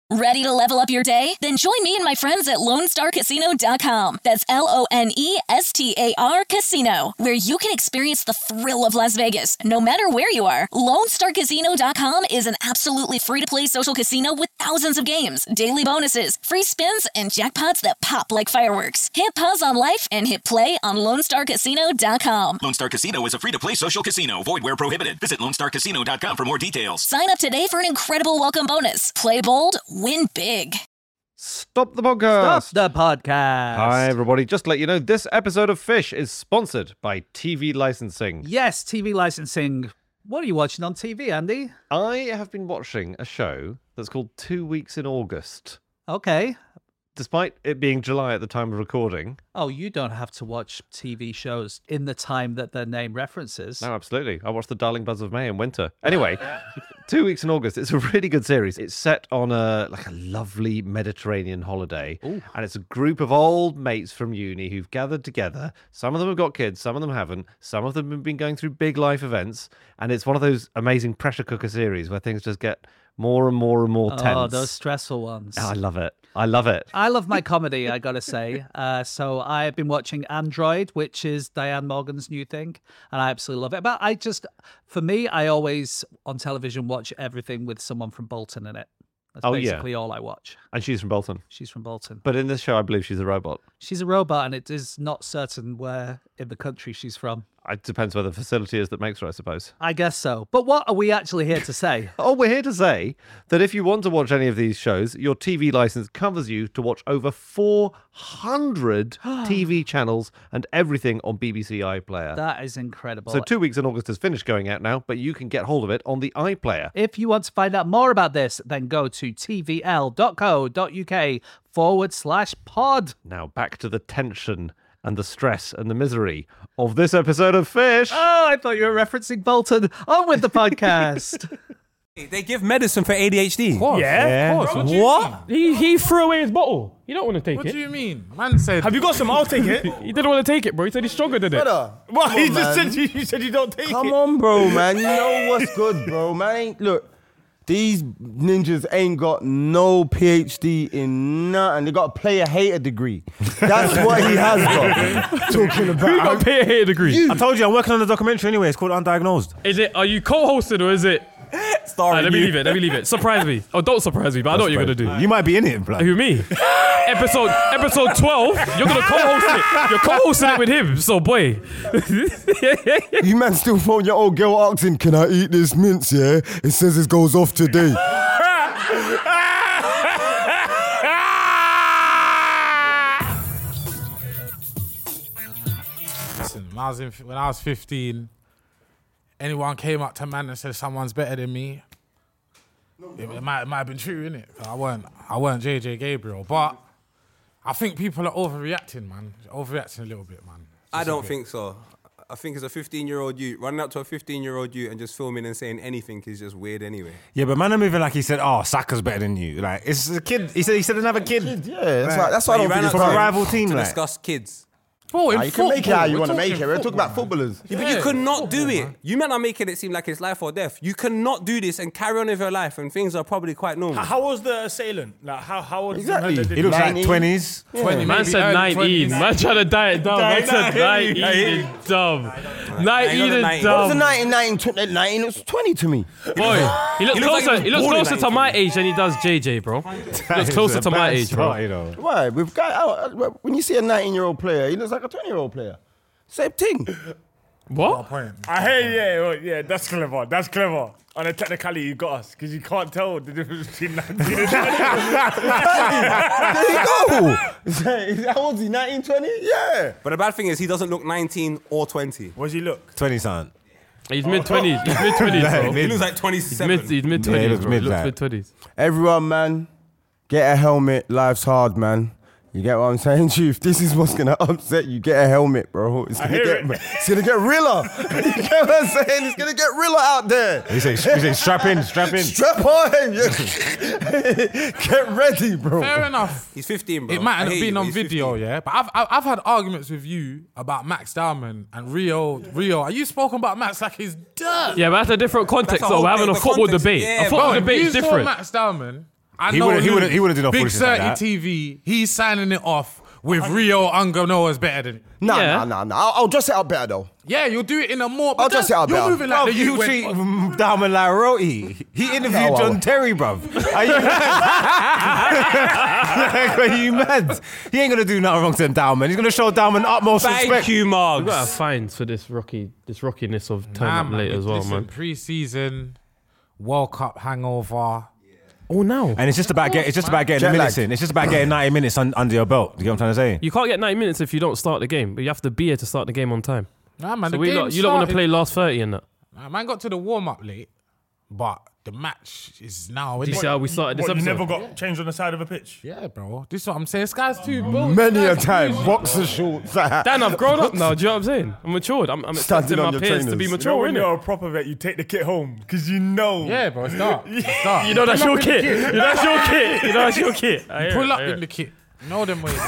Ready to level up your day? Then join me and my friends at LoneStarCasino.com. That's LONESTAR Casino, where you can experience the thrill of Las Vegas, no matter where you are. LoneStarCasino.com is an absolutely free-to-play social casino with thousands of games, daily bonuses, free spins, and jackpots that pop like fireworks. Hit pause on life and hit play on LoneStarCasino.com. Lone Star Casino is a free-to-play social casino. Void where prohibited. Visit LoneStarCasino.com for more details. Sign up today for an incredible welcome bonus. Play bold, win big. Stop the podcast. Stop the podcast. Hi, everybody. Just to let you know, this episode of Fish is sponsored by TV Licensing. Yes, TV licensing. What are you watching on TV, Andy? I have been watching a show that's called 2 Weeks in August. Okay. Despite it being July at the time of recording. Oh, you don't have to watch TV shows in the time that their name references. No, absolutely. I watched The Darling Buzz of May in winter. Anyway, 2 Weeks in August. It's a really good series. It's set on a lovely Mediterranean holiday. Ooh. And it's a group of old mates from uni who've gathered together. Some of them have got kids, some of them haven't. Some of them have been going through big life events. And it's one of those amazing pressure cooker series where things just get more and more and more tense. Oh, those stressful ones. Oh, I love it. I love it. I love my comedy, I gotta say. So I've been watching Android, which is Diane Morgan's new thing, and I absolutely love it. But for me, I always on television watch everything with someone from Bolton in it. That's basically all I watch. And she's from Bolton. She's from Bolton. But in this show, I believe she's a robot. She's a robot, and it is not certain where in the country she's from. It depends where the facility is that makes her, I suppose. I guess so. But what are we actually here to say? Oh, we're here to say that if you want to watch any of these shows, your TV license covers you to watch over 400 TV channels and everything on BBC iPlayer. That is incredible. So 2 Weeks in August has finished going out now, but you can get hold of it on the iPlayer. If you want to find out more about this, then go to tvl.co.uk/pod. Now back to the tension and the stress and the misery of this episode of Fish. Oh, I thought you were referencing Bolton. On with the podcast. They give medicine for ADHD. Of course. Yeah. Of course. What? He threw away his bottle. You don't want to take What it. do you mean? Man said... Have you got some? I'll take it. He didn't want to take it, bro. He said he's stronger than it. What? He just said you said you don't take it. Come on, bro, man. You know what's good, bro, man. Look, these ninjas ain't got no PhD in nothing. They got a player-hater degree. That's what he has got. Talking about... Who got a PhD degree? I told you, I'm working on a documentary anyway. It's called Undiagnosed. Are you co-hosted or is it... Starring Let me you. leave it. Surprise me. Oh, don't surprise me, but I know what you're going to do. You might be in it, blood. Who, me? episode 12, you're going to co-host it. You're co-hosting it with him, so boy. You man still phone your old girl asking, can I eat this mince, yeah? It says it goes off today. Listen, when I was 15, anyone came up to man and said someone's better than me, it might have been true, innit? I weren't JJ Gabriel, but I think people are overreacting, man. Overreacting a little bit, man. I don't think so. I think as a 15-year-old you, running up to a 15-year-old you and just filming and saying anything is just weird anyway. Yeah, but man, I'm moving like he said, oh, Saka's better than you. Like, it's a kid. He said another kid. Yeah, that's why I don't think it's from a right. rival team, To like. discuss kids. Bro, in You can make it how you football, want to we're make it. talking We're talking about football, footballers. Yeah, but you could not do it. You men are making it seem like it's life or death. You cannot do this and carry on with your life and things are probably quite normal. How was the assailant? Like, how old? Exactly. He looks like 19. 20s. 20, Man maybe said early 19. 20s. Man trying to die it down. Man said 19 and dumb. 19 and What was dumb. the 19? 19, it was 20 to me. Boy, he looks looks like closer. he He was looks born in closer to my age than he does JJ, bro. He looks closer to my age, bro. You know. Why? When you see a 19-year-old player, he looks like a 20-year-old player. Same thing. What? I hear, yeah, that's clever. That's clever. On a technicality, you got us because you can't tell the difference between 19 and 20. There you go. How old is he? 19, 20? Yeah. But the bad thing is he doesn't look 19 or 20. What does he look? 20 son. He's mid-20s. He's mid-20s, bro. He looks like He's 27. mid-20s, Yeah, he looks bro. He looks mid-like. mid-20s. Everyone, man, get a helmet. Life's hard, man. You get what I'm saying, Chief? This is what's gonna upset you. Get a helmet, bro. It's gonna get realer. You get what I'm saying? It's gonna get realer out there. He said strap in. Strap on. Get ready, bro. Fair enough. He's 15, bro. It might I have hear been you, on he's video, 15. yeah. But I've had arguments with you about Max Diamond and Rio. Are you spoken about Max like he's dirt? Yeah, but that's a different context, That's a though. whole We're having a different football context. debate. Yeah, A football Bro, debate you is saw different. Max Diamond I He know wouldn't- he Luke, wouldn't- he wouldn't do no Big foolishness like 30 that. TV, he's signing it off with Rio Unganoa's better than. Nah. I'll dress it up better though. Yeah, you'll do it in a more. I'll dress it up You're better. moving like Bruv, the you youth treat went- Dalman like Roti. He interviewed No, John Terry, bruv. Are you mad? Are you mad? He ain't gonna do nothing wrong to Dalman. He's gonna show Dalman utmost respect. We've got to fines for this rockiness of turning up late as well, listen, man. Pre-season, World Cup hangover. Oh, no. And it's just about getting the minutes in. It's just about getting 90 minutes under your belt. You get what I'm trying to say? You can't get 90 minutes if you don't start the game, but you have to be here to start the game on time. Nah, man, So the game you don't want to started- play last 30 in that. Nah, man got to the warm-up late, but the match is now. Do you see how we started this What, you episode? never got changed on the side of a pitch? Yeah, bro. This is what I'm saying. This guy's too bold. Many a time, boxer shorts. Dan, I've grown up now. Do you know what I'm saying? I'm matured. I'm expecting Standing my on your peers to trainers. be You know mature, when innit? you're a proper vet, you take the kit home because you know. Yeah, bro. It's dark. It's dark. You know that's Pull your up in the kit. You know that's your kit. You know that's your kit. Pull up in the kit. Know them ways.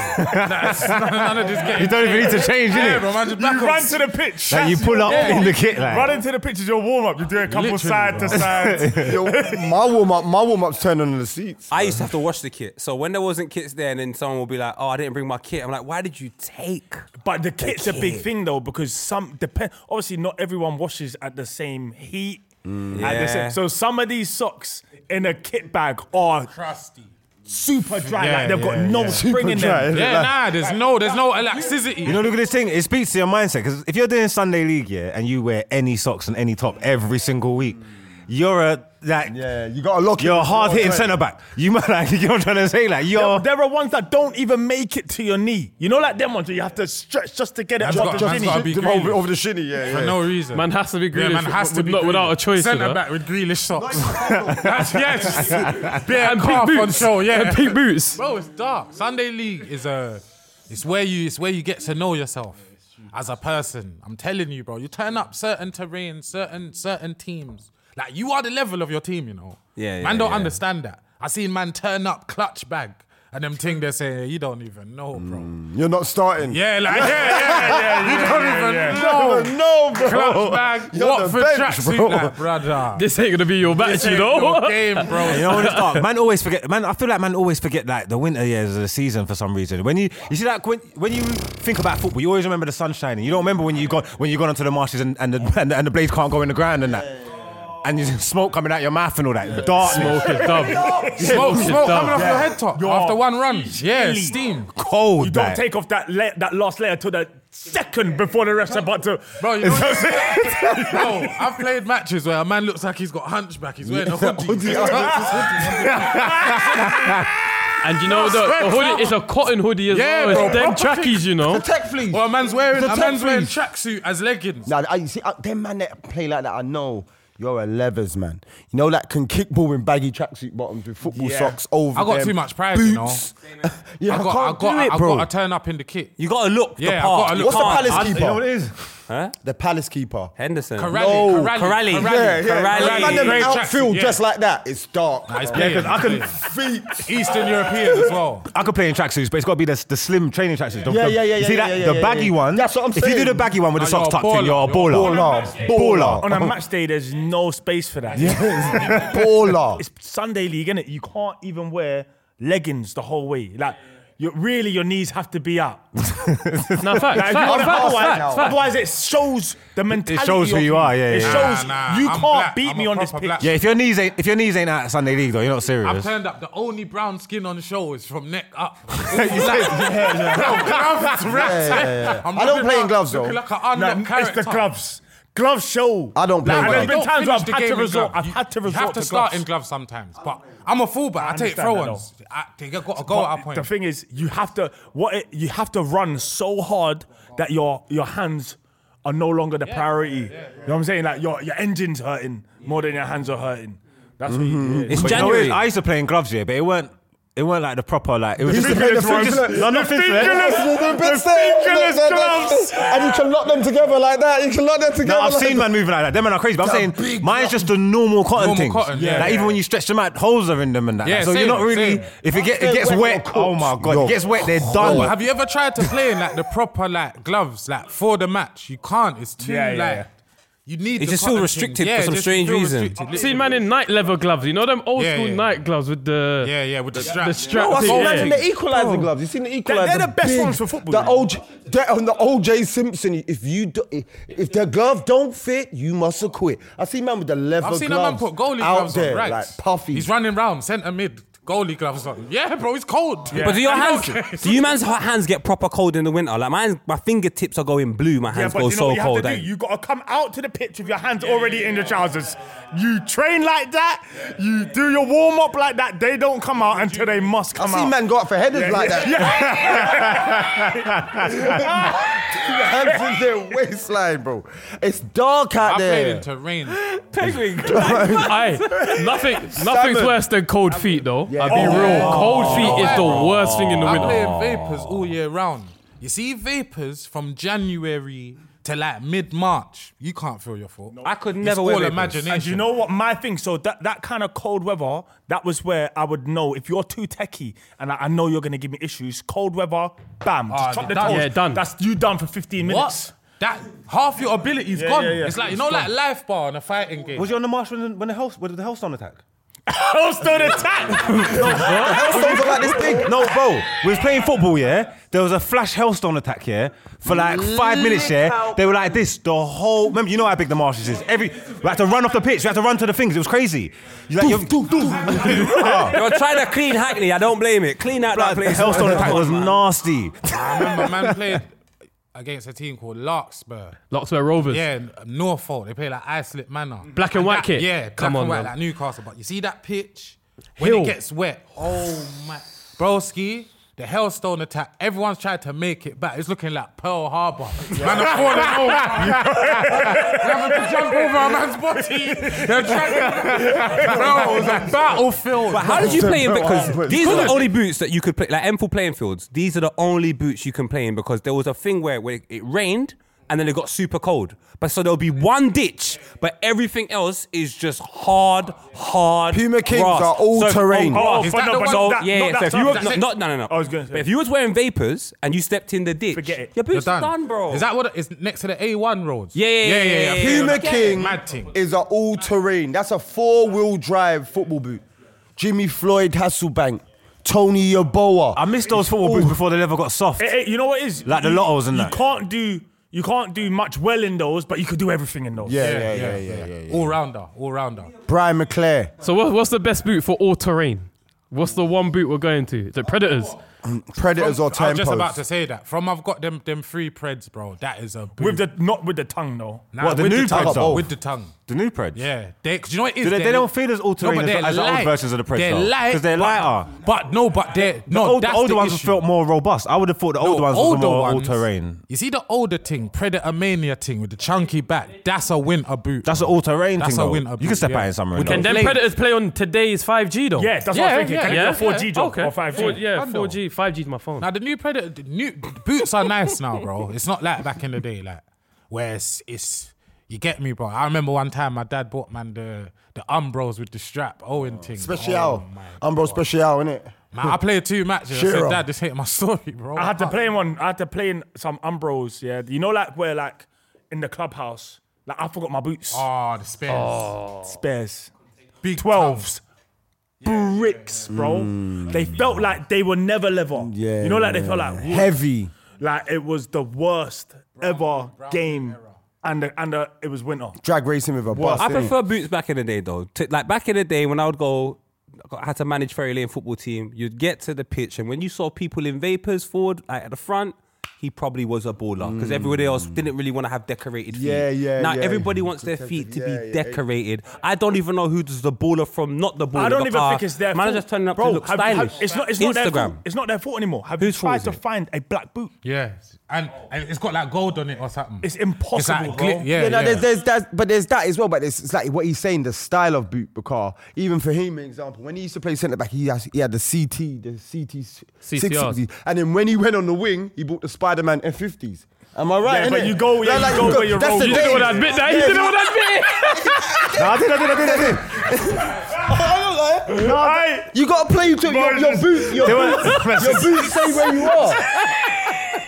None of this getting. You don't even need to change, Yeah, innit? bro. Man, just You back up. run to the pitch. Like you pull up in the kit, like. Run into the pitch is your warm up. You do a couple Literally, side to bro. side. Yo, my warm up's turned on the seats. I used to have to wash the kit. So when there wasn't kits there and then someone will be like, oh, I didn't bring my kit. I'm like, why did you take? But the kit's a big kit? thing though because obviously not everyone washes at the same heat. Yeah. So some of these socks in a kit bag are Crusty. super dry. Yeah, like they've got yeah, no yeah. spring in dry, them. innit? Yeah, nah. There's no elasticity. You know, look at this thing. It speaks to your mindset. Because if you're doing Sunday League, yeah, and you wear any socks and any top every single week, you're a Yeah, you got to lock it. you're a hard hitting centre back. You might like, you know what I'm trying to say? Like you're. There are ones that don't even make it to your knee. You know, like them ones where you have to stretch just to get it Man's above got- the man's shinny. gotta be over, Grealish. over the shinny, yeah. For no reason. Man has to be Grealish. Yeah, man has to be without a choice. Centre you know? back with Grealish socks. Yes. Bare And calf pink on boots. show. Yeah. And pink boots. Bro, it's dark. Sunday League is it's where you get to know yourself as a person. I'm telling you, bro. You turn up certain terrain, certain teams. Like you are the level of your team, you know. Yeah, Man don't yeah. understand that. I seen man turn up clutch bag and them thing they say you don't even know, bro. You're not starting. Yeah, like you don't even know. No, bro. Clutch bag, You're what the for bench, tracksuit, bro. like, brother. This ain't gonna be your match, This you ain't know. your game, bro. You know when it's dark, man always forget. Man, I feel like man always forget like the winter years of the season for some reason. When you see like when you think about football, you always remember the sun shining. You don't remember when you got onto the marshes and the blades can't go in the ground and that. And you smoke coming out your mouth and all that. Darkness. Smoke is dumb. Smoke coming off dumb. your head top after one run. Yeah, chilly. steam. Cold. You don't like. take off that last layer till the second before the ref's about to. Bro, you know what I'm saying? Bro, I've played matches where a man looks like he's got hunchback. He's wearing a hoodie. And you know the hoodie, it's a cotton hoodie as Yeah, well. bro, It's them proper trackies, you know. Tech fleece. Or a man's wearing The tech fleece. tracksuit as leggings. Nah, you see, them man that play like that, I know you're a levers man. You know that can kickball in baggy tracksuit bottoms with football socks over I got them, too much pride, you know. boots. Yeah, I can't do I it, bro. got to turn up in the kit. You got to look the Yeah, I part. gotta look What's the hard. Palace keeper? You know what it is? The Palace keeper. Henderson. Corrali. Corrali. Man, them Great outfield tracksuit, just like that. It's dark. Nah, it's bro. playing. I can. Feet. Eastern European as well. I could play in tracksuits, but it's got to be the slim training tracksuits. Yeah. You see that the baggy one? That's what I'm If you do saying. the baggy one with the Nah, socks you're a tucked in, you're a baller. baller. Baller. On a match day, there's no space for that. Baller. It's Sunday League, innit? You can't even wear leggings the whole way. Like, your knees have to be out. No, facts. Like, otherwise, it shows the mentality. It shows who of you are, yeah, It yeah. shows Nah, you I'm can't black. beat I'm me a on this proper pitch. black. Yeah, if your knees ain't out at Sunday League though, you're not I've serious. turned up. The only brown skin on the show is from neck up. I don't play in gloves, though. Like No, it's the gloves. Gloves show. I don't play in And there's gloves. been times where I've Finish the had to game in resort. gloves. I've had to You resort have to to start gloves. in gloves sometimes, but I'm a fullback. I take understand that, throw-ons. They got to go at a point. The thing is, you have to run so hard that your hands are no longer the priority. You know what I'm saying? Like your engine's hurting more than your hands are hurting. That's what you. It's But you know January. what, I used to play in gloves, yeah, but it weren't like the proper like. It was used just to play the just- no, not fingerless. gloves. And you can lock them together like that. You can lock them together. No, I've like seen man moving like that. Them man are crazy. But I'm saying mine's just the normal cotton Normal things. cotton, yeah. Like even when you stretch them out, holes are in them and that. Yeah, so same, you're not really. same. If it gets wet, wet, you're oh my cooked. god, You're it gets wet, they're Oh, done. have you ever tried to play in like the proper like gloves like for the match? You can't. It's too Yeah, like. yeah. You need It's the just feel cotton restricted thing. for some just strange feel reason. restricted. I've seen man in night leather gloves. You know them old Yeah, school yeah. night gloves with the with the strap. The strap. No, I thing, saw yeah. man in the equaliser gloves. You seen the equaliser? They're the best big, ones for football, The man. on the OJ Simpson. If the glove don't fit, you must quit. I see man with the leather I've seen a gloves man put goalie out gloves there, on, right? like puffy. He's running round, centre mid, goalie gloves on. Yeah, bro, it's cold. Yeah. But do your hands, do you man's hands get proper cold in the winter? Like my fingertips are going blue. My hands but go you know so what you cold. have to do? You got to come out to the pitch with your hands already in the trousers. You train like that. You do your warm up like that. They don't come out until they must come I see out. man go up for headers like that. Hands in their waistline, bro. It's dark out I there. played in terrain. Aye, nothing's worse than cold feet though. Yeah. I'll be real. Cold feet is the worst thing in the I winter. play in vapors all year round. You see vapors from January to like mid-March. You can't feel your foot. I could It's never all wear vapors. imagination. And you know what my thing? So that kind of cold weather, that was where I would know if you're too techie and I know you're gonna give me issues. Cold weather, bam, just chop the done. toes. Yeah, done. That's you done for 15 minutes. What? That half your ability's Yeah, gone. yeah, yeah. It's like, you know, like life bar in a fighting game. Was you on the marsh when the Hellstone attack? Hellstone attack. Hellstones are like this big. No, bro. We was playing football, yeah. There was a flash Hellstone attack, yeah. For like 5 minutes, yeah. They were like this the whole. Remember, you know how big the marshes is. We had to run off the pitch. We had to run to the things. It was crazy. You're trying to clean Hackney. I don't blame it. Clean out that The place. Hellstone attack was nasty. I remember man played against a team called Larkspur. Larkspur Rovers. Yeah, Norfolk. They play like Islip Manor. Black and white kit. Yeah, Come black on, and white man. like Newcastle. But you see that pitch when Hill. it gets wet. Oh my, broski. The Hellstone attack. Everyone's tried to make it back. It's looking like Pearl Harbor. Man are falling over. They're having to jump over a man's body. They're trying. Bro, it was a battlefield. But how did you play in? Because these are the only boots that you could play, like M4 playing fields. These are the only boots you can play in because there was a thing where it rained and then it got super cold. But so there'll be one ditch, but everything else is just hard. Puma Kings grass. are all terrain. Is that the one? So That- yeah, not so that if you were stuff, that's no. I was gonna say. But if you was wearing vapors and you stepped in the ditch, Forget it. your boots You're are done, bro. Is that what it is next to the A1 roads? Yeah. Puma King Mad thing. is an all-terrain. That's a 4-wheel drive football boot. Jimmy Floyd Hasselbank, Tony Yeboah. I missed those football boots before they never got soft. You know what it is? Like the Lottos and that. You can't do much well in those, but you could do everything in those. Yeah. All rounder. Brian McClare. So what's the best boot for all terrain? What's the one boot we're going to? Is it Predators? Predators or I was Tempos. just about to say that. From I've got them three Preds, bro. That is a boot. Not with the tongue though. Nah, What, the with new tongue, Preds though? With the tongue. The new Preds. Yeah, because you know what it is. They don't feel as all-terrain as the old versions of the Preds They're though. light Because they're lighter. But they're The older ones felt more robust. I would have thought the older ones were more all-terrain. You see the older thing, Predator Mania thing with the chunky back. That's a winter boot. That's an all-terrain That's thing a though. winter boot. You can step yeah. out in summer. With though. Can them Blade. Predators play on today's 5G though? Yeah, that's what I was thinking. Can it do a 4G job okay. or 5G? 4G, 5G is my phone. Now the new Predator, the boots are nice now, bro. It's not like back in the day, like where it's you get me, bro. I remember one time my dad bought man the Umbros with the strap, Owen thing. Special. Oh, Umbro Special, innit? man, I played 2 matches. I Shearer. said, Dad, this ain't my story, bro. I had to play in one. I had to play in some Umbros. Yeah, you know, like where like in the clubhouse, like I forgot my boots. Oh, the spares. Spares. Big 12s. Bricks, bro. They felt like they were never leather. Yeah. You know, like they felt like wood. Heavy. Like it was the worst ever game, and it was winter. Drag racing with a bus. I innit? prefer boots back in the day though. Like back in the day when I would go, I had to manage Ferry Lane football team. You'd get to the pitch and when you saw people in vapors forward, like at the front, he probably was a baller because everybody else didn't really want to have decorated feet. Now everybody wants their feet to be decorated. I don't even know who's the baller from, not the baller. I don't even think it's their Man, fault. just turning up Bro, to look stylish. it's not Instagram. their fault. It's not their fault anymore. Have Whose you fault tried is to it? find a black boot? Yeah, and it's got like gold on it or something. It's impossible, like bro. There's that, but there's that as well. But it's like what he's saying, the style of boot. Because even for him, for example, when he used to play centre back, he had the CT 660s, and then when he went on the wing, he bought the Spider-Man F50s. Am I right? Yeah, but innit? you go where you're that's the rolling. day. He didn't want to admit that. He didn't want to admit it. You gotta play to your boot. Your boot say where you are.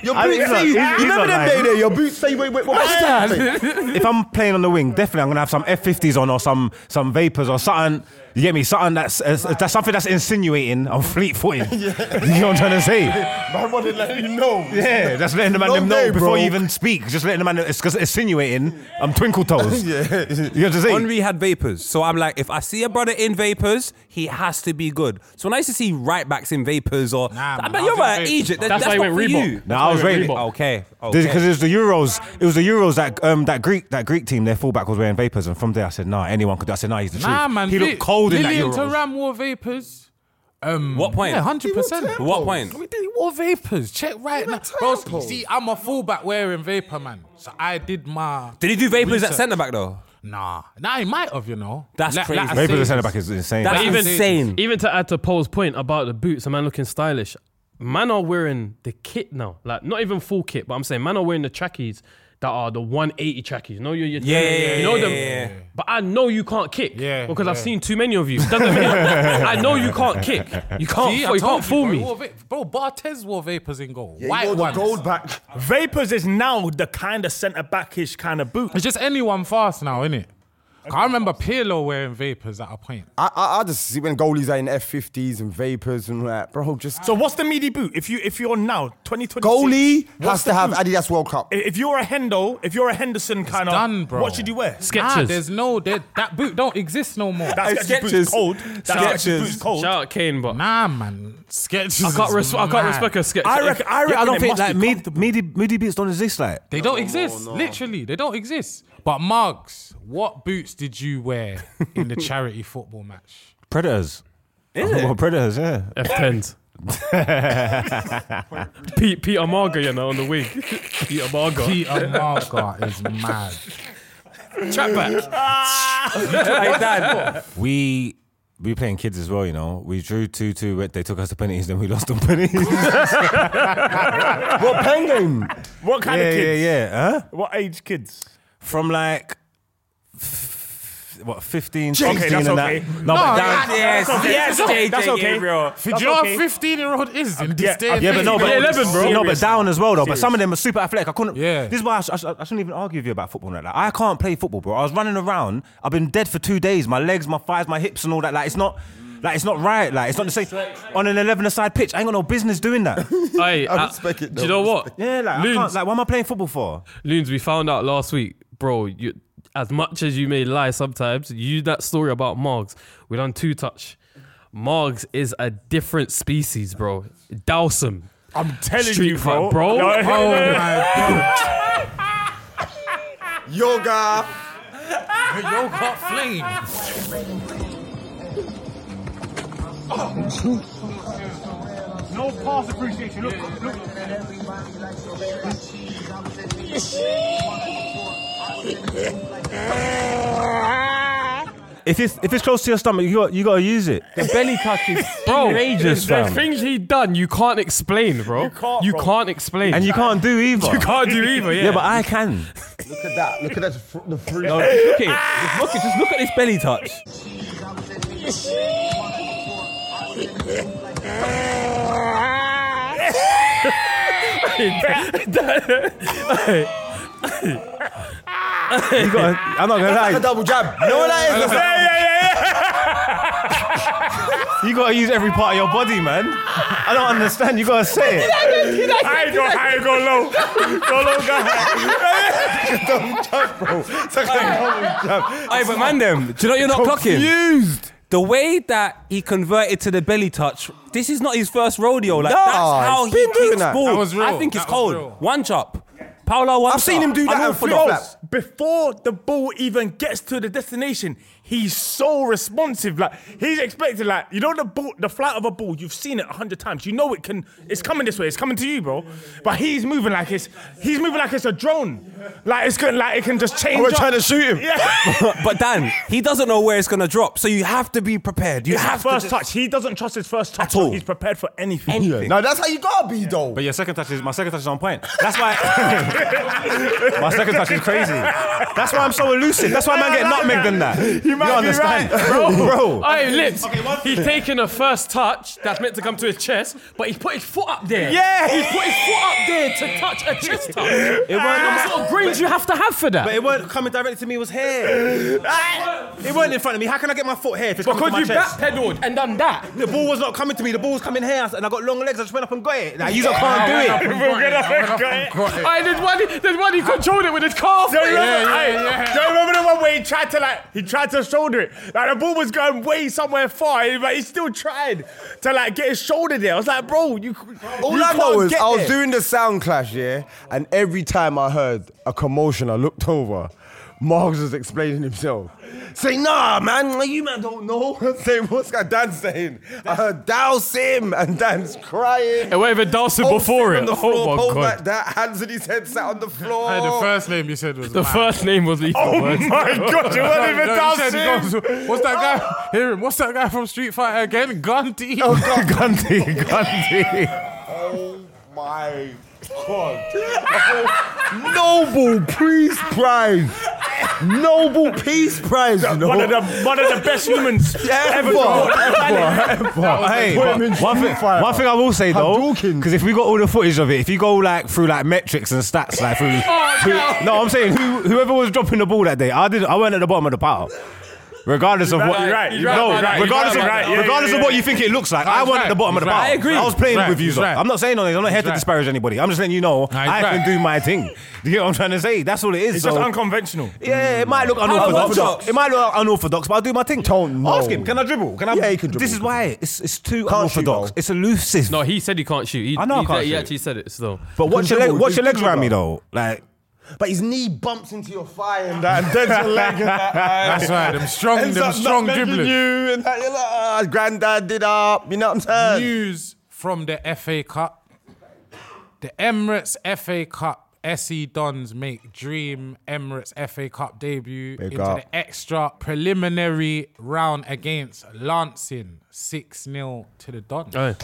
Your boots say, you remember them day there? Your boots say, wait, what If I'm playing on the wing, definitely I'm gonna have some F50s on or some vapors or something. You get me? Something that's something that's insinuating. I'm fleet-footing. You know what I'm trying to say? Man wanted to let you know. Yeah, just letting the man know before you even speak. Just letting the man know, it's insinuating. I'm twinkle toes. Yeah. You know what I'm saying? Henry had vapors, so I'm like, if I see a brother in vapors, he has to be good. So when I used to see right backs in vapors, or Nah, man, you're right, Egypt. That's why he not went for Reebok. you. No, I was rated. Okay. Because it was the Euros. It was the Euros that Greek team. Their fullback was wearing vapors, and from there I said, nah, anyone could. I said, nah, he's the truth. Nah, man. He looked cold in that Lillian Euros. Thuram wore vapors. What point? Yeah, 100%. What point? He wore vapors. Check right now. Bro, see, I'm a fullback wearing vapor, man. So I did my... Did he do vapors research. at centre back though? Nah, he might have, you know. That's crazy. Vapors at centre back is insane. That's even insane. Even to add to Paul's point about the boots, a man looking stylish. Man are wearing the kit now, like not even full kit, but I'm saying man are wearing the trackies that are the 180 trackies. You know you know them. Yeah. But I know you can't kick because I've yeah. seen too many of you. Doesn't mean I know you can't kick. You can't fool me. Bro, Barthez wore vapors in goal. Yeah, White ones. gold back. Vapors is now the kind of centre-backish kind of boot. It's just anyone fast now, innit? I remember Pirlo wearing vapors at a point. I just see when goalies are in F50s and vapors and all that, bro. Just So what's the meaty boot? If you're now 2026, goalie what's has to the have boot? Adidas World Cup. If you're a Henderson kind done, of, bro. what should you wear? Skechers. There's that boot don't exist no more. That Skechers boot's cold. That Skechers boot's cold. Shout out Kane, but Nah, man. Skechers. I can't respect a Skechers. I reckon I don't it think must like be comfortable. meaty beats don't exist. Like They don't exist. Literally, they don't exist. But Margs, what boots did you wear in the charity football match? Predators. Is it? Well, Predators, yeah. F10s. Peter Marga, you know, on the wing. Peter Marga. Peter Marga is mad. Track back. Hey, Dad. We playing kids as well, you know. We drew 2-2. They took us to penalties, then we lost on penalties. What pen game? What kind of kids? Yeah. Huh? What age kids? From like 15, Okay, 16 that's and okay. that. No, but down. Yes, JJ That's okay. Gabriel. Do you know what a 15-year-old is in this day? and Yeah, but age? no, but 11, bro. No, but down as well, though. But some of them are super athletic. I couldn't. Yeah. This is why I shouldn't even argue with you about football like that. I can't play football, bro. I was running around. I've been dead for 2 days. My legs, my thighs, my hips, and all that. Like it's not right. Like it's not the same. On an 11-a-side pitch, I ain't got no business doing that. Hey, I respect it, do you though. know what? Yeah, like I Loons, can't. Like, what am I playing football for? Loons, we found out last week, bro. As much as you may lie sometimes, that story about Margs, we done 2-touch. Margs is a different species, bro. Dowsum. I'm telling Street you, bro. fight, bro. No, Oh my Yoga. Yoga flame. No pass appreciation. Look. If it's close to your stomach, you gotta use it. The belly touch is outrageous, fam. The things he done, you can't explain, bro. You can't explain. And you can't do either. You can't do either, yeah. Yeah, but I can. Look at that. Look at that. The fruit. No, just look at this belly touch. I'm not gonna Like a lie. double jab. You know what that is? You gotta use every part of your body, man. I don't understand. You gotta say it. High, go low. Go low, go high. Double jab, bro. It's like a double jab. Hey, but man, do you know you're not clocking? Confused. The way that he converted to the belly touch, this is not his first rodeo. Like Nah, that's how he's he been doing kicks that. ball. That was real. I think it's That was cold. real. One chop. Paolo, one I've seen him do that and flip flap. Before the ball even gets to the destination, he's so responsive. Like he's expecting, like you know, the flight of a ball. You've seen it 100 times. You know it's coming this way. It's coming to you, bro. But he's moving like it's a drone. Like it can just change. We're up. trying to shoot him. Yeah. But Dan, he doesn't know where it's gonna drop, so you have to be prepared. You His have first to touch. He doesn't trust his first touch At all. He's prepared for anything. No, that's how you gotta be, though. But my second touch is on point. That's why my second touch is crazy. That's why I'm so elusive. That's why man get nutmegged than that. You might be understand? right. Bro. Hey, Lips, he's taken a first touch that's meant to come to his chest, but he's put his foot up there. Yeah. He's put his foot up there to touch a chest touch. It what sort of grains you have to have for that? But it weren't coming directly to me, it was here. It weren't in front of me. How can I get my foot here if it's coming to Because my you chest? backpedaled and done that. The ball was not coming to me. The ball was coming here, and I got long legs. I just went up and got it. Now you can't do it. Hey, there's one he controlled it with his calf. Do you remember the one where he tried to shoulder it? Like the ball was going way somewhere far, but he still tried to like get his shoulder there. I was like, bro, All I know is I was doing the sound clash, yeah, and every time I heard a commotion, I looked over. Margs was explaining himself. Saying, nah, man, you man don't know. Saying, what's that Dan saying? I heard douse him, and Dan's crying. And whatever douse him before it. On the floor, Oh my posed God. like that, hands in his head, sat on the floor. Hey, the first name you said was The Matt. first name was lethal. Oh my God, you weren't even No, douse he said him. he goes, what's that guy? Hear him. What's that guy from Street Fighter again? Gunty. Oh, God. Gunty. Oh my God. Noble Peace Prize. Noble Peace Prize, you know. One of the best humans ever. Hey, but one thing I will say though, because if we got all the footage of it, if you go like through like metrics and stats, like no, I'm saying whoever was dropping the ball that day, I weren't at the bottom of the pile. Regardless of what, regardless of what you think it looks like, I wasn't at the bottom of the pile. I agree. I was playing with you. I'm not saying anything. I'm not here to disparage anybody. I'm just letting you know I can do my thing. Do you get what I'm trying to say? That's all it is. It's just unconventional. Yeah, it might look unorthodox. It might look unorthodox, but I'll do my thing. Ask him. Can I dribble? Yeah, he can dribble. This is why it's too Can't shoot, unorthodox. though. It's elusive. No, he said he can't shoot. I know I can't He shoot. actually said it, so. But watch your legs around me though. Like. But his knee bumps into your thigh and that, and then your leg and that. That's right, them strong dribblers. You and that, you're like, granddad did up, you know what I'm saying? News from the FA Cup. The Emirates FA Cup, SE Dons make dream Emirates FA Cup debut into the extra preliminary round against Lancing. 6-0 to the Dons. Where's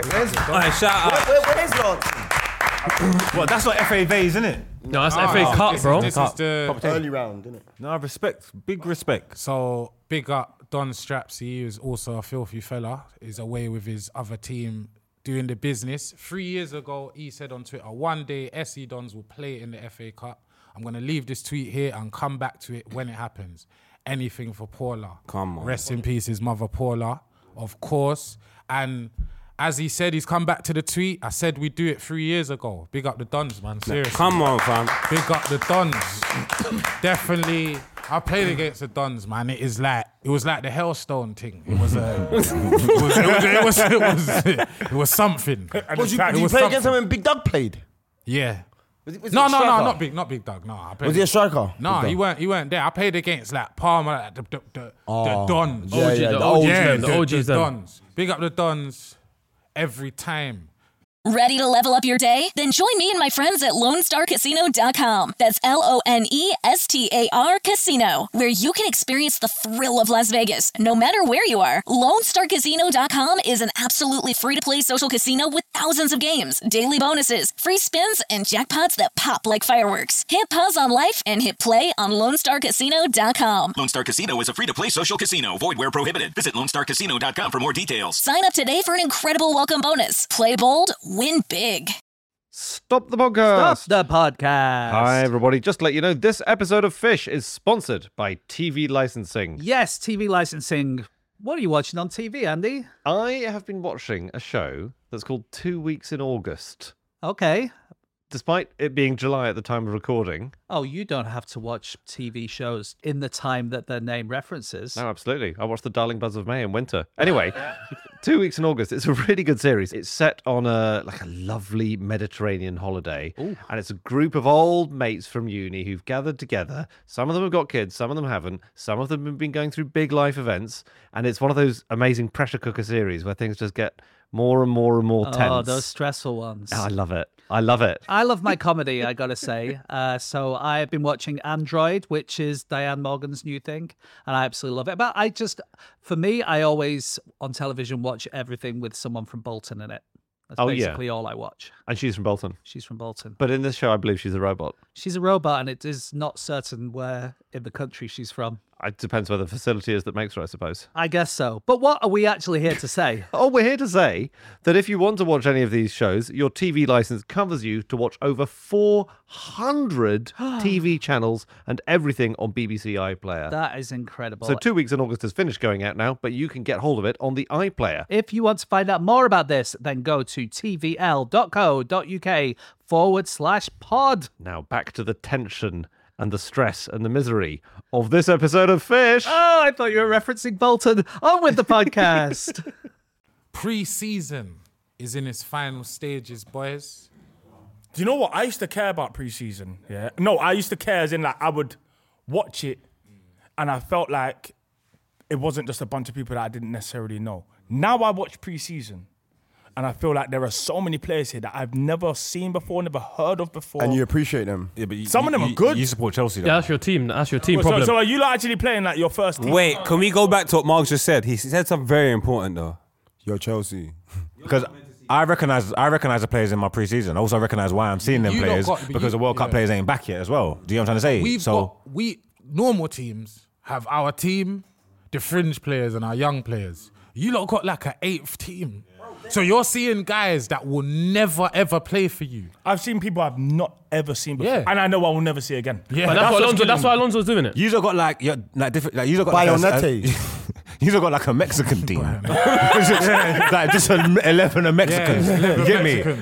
Lancing? Well, that's not FA Vase, isn't it? No, that's FA Cup, bro. This is the Early round, isn't it? No, respect. Big respect. So big up Don Straps. He is also a filthy fella. He's away with his other team doing the business. 3 years ago, he said on Twitter, one day SE Dons will play in the FA Cup. I'm going to leave this tweet here and come back to it when it happens. Anything for Paula. Come on. Rest in peace, his mother Paula, of course. And as he said, he's come back to the tweet. I said we'd do it 3 years ago. Big up the Dons, man. Seriously. Come on, fam. Big up the Dons. Definitely. I played against the Dons, man. It was like the Hellstone thing. It was it was something. Did you play against him when Big Doug played? Yeah. Was he No, a striker? not Big Doug. No, I played Was he a striker? No, he weren't there. I played against like Palmer, like, the Dons. The OGs then. Dons. Big up the Dons every time. Ready to level up your day? Then join me and my friends at LoneStarCasino.com. That's LONESTAR Casino, where you can experience the thrill of Las Vegas, no matter where you are. LoneStarCasino.com is an absolutely free-to-play social casino with thousands of games, daily bonuses, free spins, and jackpots that pop like fireworks. Hit pause on life and hit play on LoneStarCasino.com. Lone Star Casino is a free-to-play social casino. Void where prohibited. Visit LoneStarCasino.com for more details. Sign up today for an incredible welcome bonus. Play bold, win big. Stop the podcast. Stop the podcast. Hi, everybody. Just to let you know, this episode of Fish is sponsored by TV licensing. Yes, TV licensing. What are you watching on TV, Andy? I have been watching a show that's called 2 Weeks in August. Okay. Despite it being July at the time of recording. Oh, you don't have to watch TV shows in the time that their name references. No, absolutely. I watched The Darling Buzz of May in winter. Anyway, 2 Weeks in August. It's a really good series. It's set on a lovely Mediterranean holiday. Ooh. And it's a group of old mates from uni who've gathered together. Some of them have got kids, some of them haven't. Some of them have been going through big life events. And it's one of those amazing pressure cooker series where things just get more and more and more tense. Oh, those stressful ones. Oh, I love it. I love it. I love my comedy, I gotta say. So I've been watching Android, which is Diane Morgan's new thing, and I absolutely love it. But for me, I always on television watch everything with someone from Bolton in it. That's basically all I watch. And she's from Bolton. She's from Bolton. But in this show, I believe she's a robot. She's a robot, and it is not certain where in the country she's from. It depends where the facility is that makes her, I suppose. I guess so. But what are we actually here to say? Oh, we're here to say that if you want to watch any of these shows, your TV license covers you to watch over 400 TV channels and everything on BBC iPlayer. That is incredible. So 2 weeks in August has finished going out now, but you can get hold of it on the iPlayer. If you want to find out more about this, then go to tvl.co.uk/pod. Now back to the tension and the stress and the misery of this episode of Fish. Oh, I thought you were referencing Bolton. On with the podcast. Pre-season is in its final stages, boys. Do you know what? I used to care about preseason. Yeah. No, I used to care as in like I would watch it, and I felt like it wasn't just a bunch of people that I didn't necessarily know. Now I watch preseason, and I feel like there are so many players here that I've never seen before, never heard of before. And you appreciate them. Yeah, but Some of them are good. You support Chelsea, though. Yeah, that's your team. That's your team So, problem. so are you lot actually playing like your first team? Wait, can we go back to what Mark just said? He said something very important though. You're Chelsea. Because I recognise the players in my pre-season. I also recognise why I'm seeing them You lot players got- because the World Cup players ain't back yet as well. Do you know what I'm trying to say? We normal teams have our team, the fringe players, and our young players. You lot got like an 8th team. So you're seeing guys that will never ever play for you. I've seen people I've not ever seen before, Yeah. and I know I will never see again. Yeah. But that's why Alonso's doing it. You've got like different. Like, you've got Bayonete. You've got like a Mexican team, like just 11 of Mexicans. Yeah, you get me?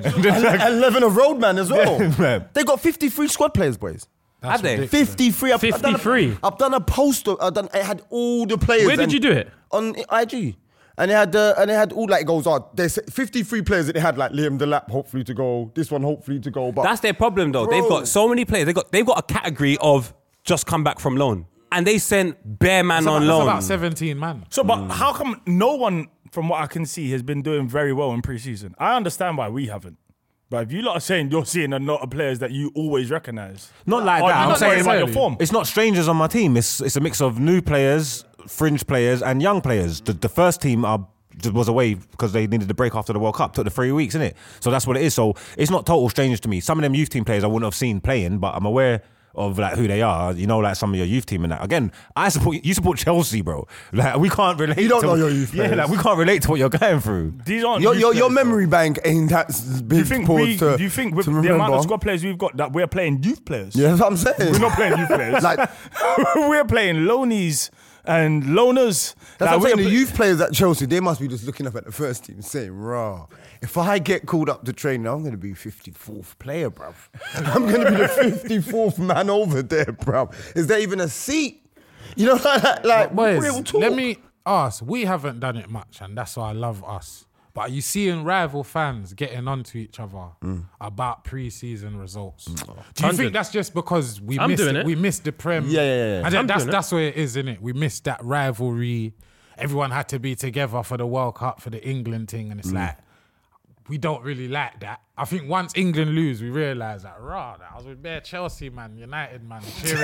11 of Roadman as well. Man. They got 53 squad players, boys. Have they? 53. I've done 53? I've done a poster. It had all the players. Where did you do it? On IG. And it had all like goals. There's 53 players and it had like Liam Delap hopefully to go. This one hopefully to go. But That's their problem though. Bro. They've got so many players. They've got a category of just come back from loan. And they sent bare man on That's loan. about 17 man. So, but how come no one, from what I can see, has been doing very well in preseason? I understand why we haven't. But if you lot are saying you're seeing a lot of players that you always recognise. Not like Or that. you're I'm not saying worried about your form. it's not strangers on my team. It's a mix of new players, fringe players, and young players. The first team was away because they needed the break after the World Cup. Took the 3 weeks, innit? So that's what it is. So it's not total strangers to me. Some of them youth team players I wouldn't have seen playing, but I'm aware of like who they are. You know, like some of your youth team and that. Again, you support Chelsea, bro. Like we can't relate. You don't to, know your youth Yeah, players. like we can't relate to what you're going through. These aren't your youth your players, memory bank ain't that Do you big. think to, do you think with to the remember. amount of squad players we've got that we're playing youth players? Yeah, that's what I'm saying. We're not playing youth players. Like we're playing loanies and loaners. that's Like, what I'm saying. The we're- youth players at Chelsea, they must be just looking up at the first team saying, "Raw, if I get called up to train, I'm going to be 54th player, bruv. I'm going to be the 54th man over there, bruv. Is there even a seat? You know, like Boys, real talk. let me ask. We haven't done it much, and that's why I love us. But are you seeing rival fans getting onto each other about pre-season results? Do you 100. think that's just because we I'm missed doing it. We missed the Prem? Yeah. And I'm then doing it. that's where it is, isn't it? We missed that rivalry. Everyone had to be together for the World Cup, for the England thing, and it's like we don't really like that. I think once England lose, we realise that I was with bare Chelsea man, United man,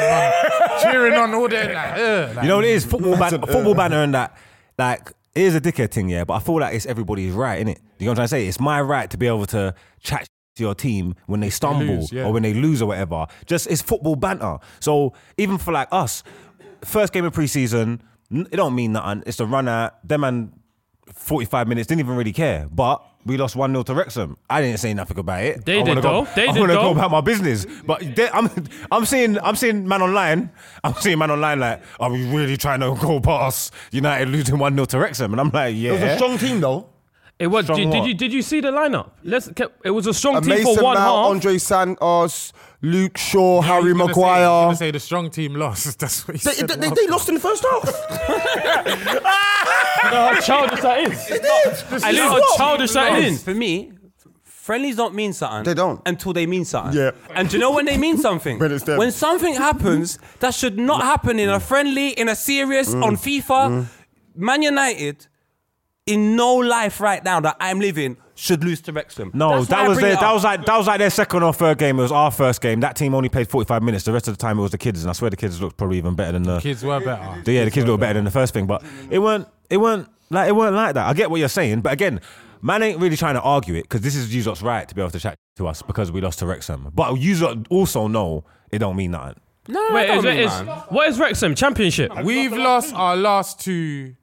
cheering on all day. Like, You know what it is? Football banner and that, like, it is a dickhead thing, yeah, but I feel like it's everybody's right, innit? You know what I'm trying to say? It's my right to be able to chat to your team when they stumble lose, yeah. or when they lose or whatever. Just, it's football banter. So even for like us, first game of pre-season, it don't mean nothing. It's a run out. Them and 45 minutes didn't even really care. But we lost 1-0 to Wrexham. I didn't say nothing about it. They did though. I want to go about my business. But I'm seeing man online. I'm seeing man online like, are we really trying to go past United losing 1-0 to Wrexham? And I'm like, yeah. It was a strong team though. It was. Strong what? Did you see the lineup? It was a strong team Mason for one Mount, half. Andre Santos, Luke Shaw, Harry You're Maguire. gonna say the strong team lost. That's what he said. They lost in the first half. You know how childish that is. I know how childish that is. For me, friendlies don't mean something. They don't. Until they mean something. Yeah. And do you know when they mean something? When it's them. When something happens that should not happen in a friendly, in a serious, on FIFA, Man United, in no life right now that I'm living, should lose to Wrexham. No, That's why that I was bring their, it that up. was like their second or third game. It was our first game. That team only played 45 minutes. The rest of the time it was the kids, and I swear the kids looked probably even better than the Kids were better. Yeah, the kids looked better than the first thing, but it weren't like that. I get what you're saying, but again, man ain't really trying to argue it because this is Uzot's right to be able to chat to us because we lost to Wrexham. But Uzot also know it don't mean nothing. No, Wait, don't mean, is man. what is Wrexham Championship? We've lost our last 2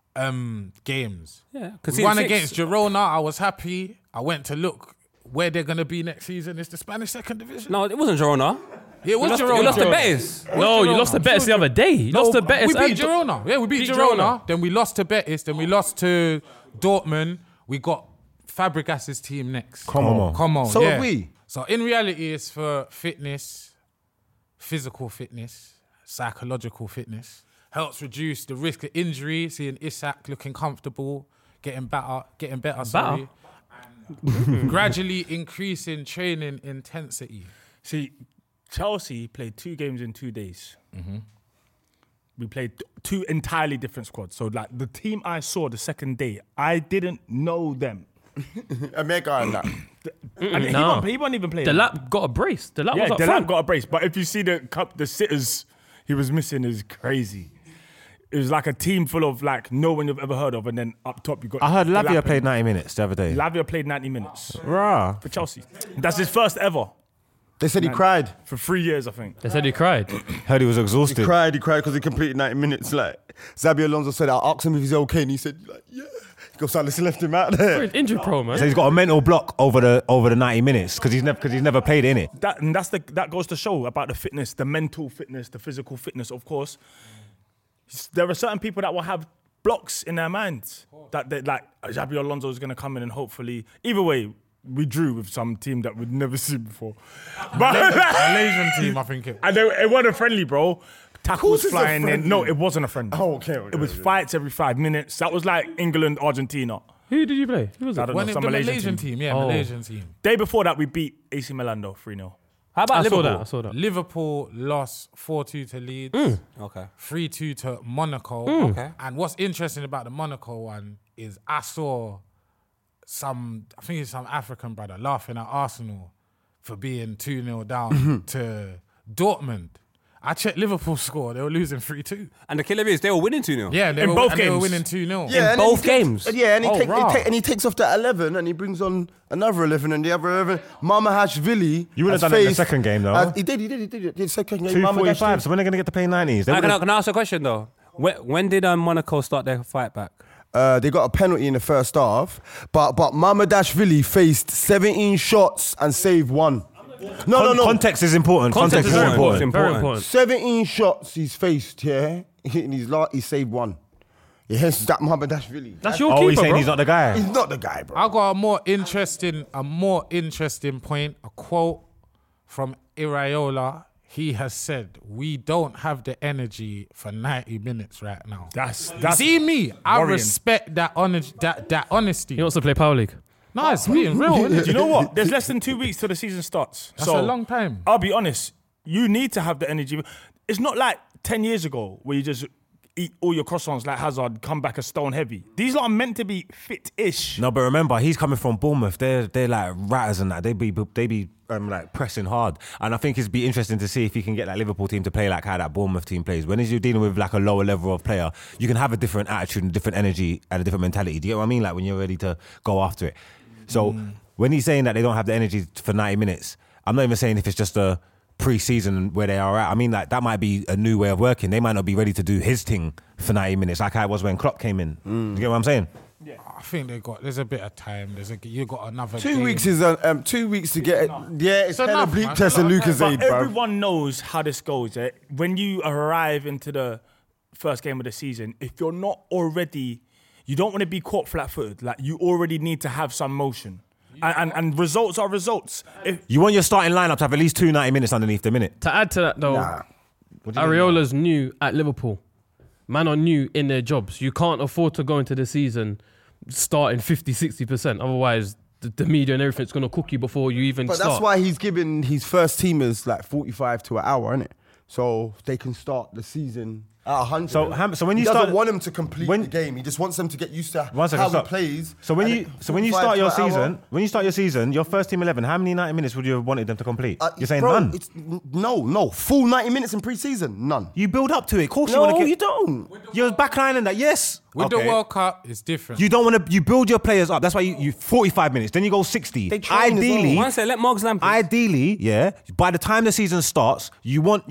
games. Yeah, We won against Girona. I was happy. I went to look where they're going to be next season. It's the Spanish second division. No, it wasn't Girona. Yeah, it was You Girona. lost to Betis. No, you lost to Betis the other day. You lost to Betis. We beat Girona. Yeah, we beat Girona. Then we lost to Betis. Then we lost to Dortmund. We got Fabregas's team next. Come on. So yeah. have we. So in reality, it's for fitness, physical fitness, psychological fitness. Helps reduce the risk of injury. Seeing Isak looking comfortable, getting better. Sorry. And gradually increasing training intensity. See, Chelsea played 2 games in 2 days. We played 2 entirely different squads. So, like, the team I saw the second day, I didn't know them. A mega and that. And he won't even play. The lap got a brace. The lap was up the front. lap got a brace. But if you see the sitters he was missing is crazy. It was like a team full of like no one you've ever heard of, and then up top you got. I heard the Lavia Lappin. played 90 minutes the other day. Lavia played 90 minutes Rah. for Chelsea. That's his first ever. They said he cried. For 3 years, I think. They said he cried. Heard he was exhausted. He cried because he completed 90 minutes. Like Xabi Alonso said, I asked him if he's okay, and he said, like, yeah. He goes, Salas left him out there. Injury pro, man. So he's got a mental block over the 90 minutes because he's never played in it. That goes to show about the fitness, the mental fitness, the physical fitness. Of course, there are certain people that will have blocks in their minds that they, like Xabi Alonso is going to come in and hopefully. Either way, we drew with some team that we'd never seen before. But Malaysian team, I think it. And it wasn't friendly, bro. Tackles it's a flying in. friendly. No, it wasn't a friendly. Oh, okay. It was fights every 5 minutes. That was like England, Argentina. Who did you play? Who was I it? don't When know, it, some the Malaysian team. yeah, Malaysian team. Day before that, we beat AC Milan 3-0. How about I Liverpool? saw that. Liverpool lost 4-2 to Leeds, Okay. 3-2 to Monaco. Okay. And what's interesting about the Monaco one is I saw I think it's some African brother laughing at Arsenal for being 2-0 down to Dortmund. I checked Liverpool's score, they were losing 3-2. And the killer is they were winning 2-0. Yeah, they In were, both and they were games? winning 2-0. Yeah, and then both he takes- games? Yeah, and Oh, he takes off that 11 and he brings on another 11 and the other 11. Mamahashvili. You would have has done it in the faced- second game, though. He did. The second game. 2:45. So when are they going to get to play 90s? They would've- Can I ask a question though? When did Monaco start their fight back? They got a penalty in the first half, but Mamahashvili faced 17 shots and saved 1. No. Context is important. Context is very important. important. Very important. 17 shots he's faced, yeah. In his last, he saved 1. Yes, that Mamahashvili. That's your Oh, keeper, he's saying bro. he's not the guy. He's not the guy, bro. I got a more interesting point, a quote from Iraola. He has said, "We don't have the energy for 90 minutes right now." That's See me, I worrying. respect that honesty. He wants to play Power League. No, it's being real, isn't Do it? you know what? There's less than 2 weeks till the season starts. That's a long time. I'll be honest. You need to have the energy. It's not like 10 years ago where you just eat all your croissants like Hazard, come back a stone heavy. These lot are meant to be fit-ish. No, but remember, he's coming from Bournemouth. They're like ratters and that. They be like pressing hard. And I think it'd be interesting to see if he can get that Liverpool team to play like how that Bournemouth team plays. When you're dealing with like a lower level of player, you can have a different attitude and different energy and a different mentality. Do you get what I mean? Like when you're ready to go after it. So when he's saying that they don't have the energy for 90 minutes, I'm not even saying if it's just a pre-season where they are at. I mean, like that might be a new way of working. They might not be ready to do his thing for 90 minutes like I was when Klopp came in. Do you get what I'm saying? I think there's a bit of time. You got another 2 game. weeks is 2 weeks to get it. Yeah, it's hella enough, bleak man. test and Lucas But Aid, bro. everyone knows how this goes. Eh? When you arrive into the first game of the season, if you're not already, you don't want to be caught flat-footed. Like you already need to have some motion. And results are results. You want your starting lineup to have at least 90 minutes underneath the minute. To add to that, though, Areola's new at Liverpool. Man are new in their jobs. You can't afford to go into the season starting 50, 60%. Otherwise, the media and everything's going to cook you before you even But start. that's why he's giving his first teamers like 45 to an hour, innit? So they can start the season at 100. So when you he doesn't start- want them to complete when- the game. He just wants them to get used to One second, how stop. he plays. So when and you then so when you 45 start to your an hour. season, your first team 11, how many 90 minutes would you have wanted them to complete? You're saying bro, none. It's, no, full 90 minutes in pre-season, none. You build up to it. Of course you No, want to get. you don't. You're backlining that. Yes. With the Okay. World Cup, it's different. You don't want to. You build your players up. That's why you 45 minutes. Then you go 60. They train as well. Ideally, One second, let Morgs Lampard. yeah. By the time the season starts, you want your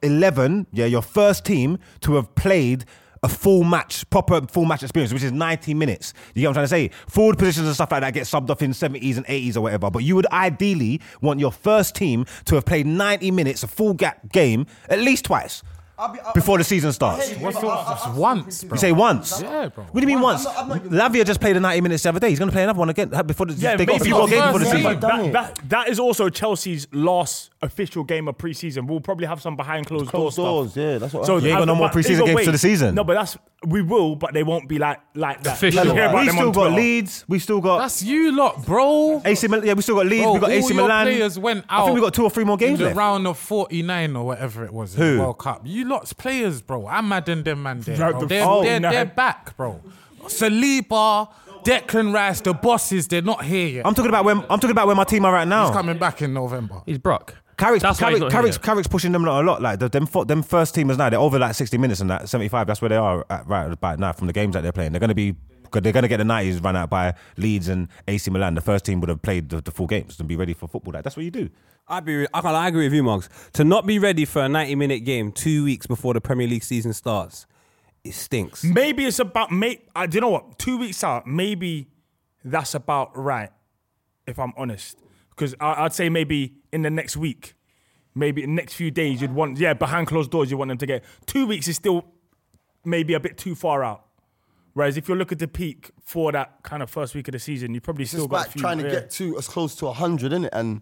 11, your first team to have played a proper full match experience, which is 90 minutes. You get what I'm trying to say? Forward positions and stuff like that get subbed off in 70s and 80s or whatever. But you would ideally want your first team to have played 90 minutes, a full game, at least twice. Before the season starts. That's once, bro. You say once? Yeah, bro. What do you mean once? Lavia just played a 90 minutes the other day. He's going to play another one again before they got a few more games before the season. That is also Chelsea's last official game of pre-season. We'll probably have some behind closed doors stuff. Yeah, that's what. So you ain't got no more pre-season games to the season. No, but we will, but they won't be like that. Official. We still got Leeds. We still got. That's you lot, bro. AC Milan. Yeah, we still got Leeds. We got AC All your Milan. players went out. I think we got 2 or 3 more games in the left. round of 49 or whatever it was in the World Cup. You lot's players, bro. Ahmad and them man there, bro. They're back, bro. Saliba, Declan Rice, the bosses, they're not here yet. I'm talking about where my team are right now. He's coming back in November. He's Brock. Carrick's pushing them a lot. Like them first teamers now, they're over like 60 minutes and that 75. That's where they are at right about now from the games that they're playing. They're going to get the 90s run out by Leeds and AC Milan. The first team would have played the full games and be ready for football. That's what you do. I agree with you, Marks. To not be ready for a 90-minute game 2 weeks before the Premier League season starts, it stinks. Maybe it's about do you know what? 2 weeks out, maybe that's about right. If I'm honest, because I'd say maybe in the next week, maybe in the next few days, you'd want behind closed doors. You want them to get 2 weeks is still maybe a bit too far out. Whereas if you're looking to peak for that kind of first week of the season, you probably still got a few. Trying to get to as close to 100, isn't it? And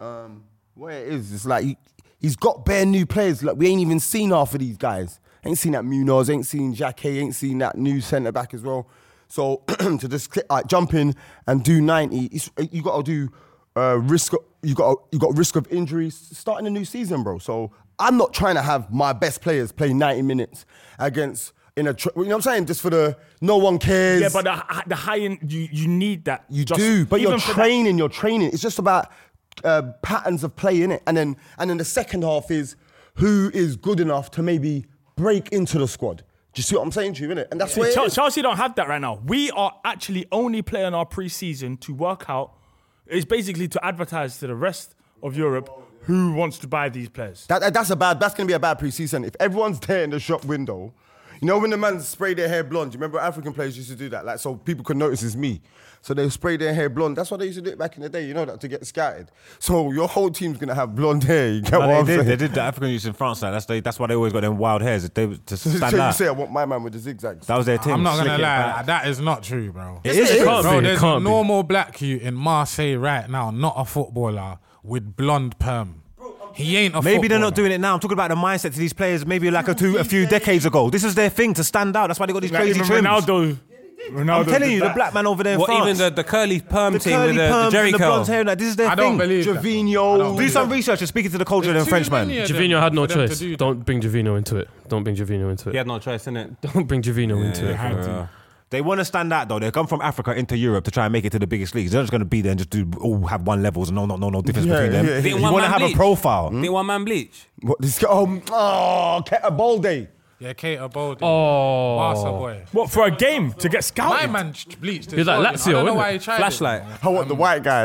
what it is, it's like he's got bare new players. Like we ain't even seen half of these guys. Ain't seen that Munoz, ain't seen Jacque, ain't seen that new centre back as well. So to just jump in and do 90, you got to do risk. You got risk of injuries starting a new season, bro. So I'm not trying to have my best players play 90 minutes against. You know what I'm saying? Just for the no one cares. Yeah, but the high end, you need that. You do, but you're training. It's just about patterns of play, innit? And then the second half is who is good enough to maybe break into the squad. Do you see what I'm saying to you, innit? And that's where Chelsea don't have that right now. We are actually only playing our pre-season to work out. It's basically to advertise to the rest of Europe who wants to buy these players. That's going to be a bad pre-season. If everyone's there in the shop window. You know when the man spray their hair blonde? You remember African players used to do that, like so people could notice it's me. So they spray their hair blonde. That's what they used to do back in the day. You know that to get scouted. So your whole team's gonna have blonde hair. You get what I'm saying? They did the African youth in France. That's why they always got them wild hairs. They to stand out. You say I want my man with the zigzags. That was their team. I'm not gonna lie, that is not true, bro. It is. Bro, there's a normal black youth in Marseille right now, not a footballer with blonde perm. He ain't a Maybe they're footballer. not doing it now. I'm talking about the mindset to these players. Maybe like a few decades ago. This is their thing to stand out. That's why they got these crazy trims. Ronaldo I'm telling you, the black man over there in France. Even the curly perm thing with the Jerry the curl. blonde hair. Like, this is their I thing. don't believe Javinho. Do some research and speaking to the culture and Frenchman. Javinho had no choice. Don't bring Javinho into it. Don't bring Javinho into it. He had no choice, innit? Don't bring Javinho into it. They want to stand out though. They come from Africa into Europe to try and make it to the biggest leagues. They're not just going to be there and just have one levels and no difference between them. You want to have a profile. Think one man bleach. What this guy? Keita Balde. Yeah, Keita Balde. Oh, Barca boy. What, for a game to get My scouted? man bleached his He's like body. Lazio, I don't know innit? why he tried Flashlight. I want the white guy.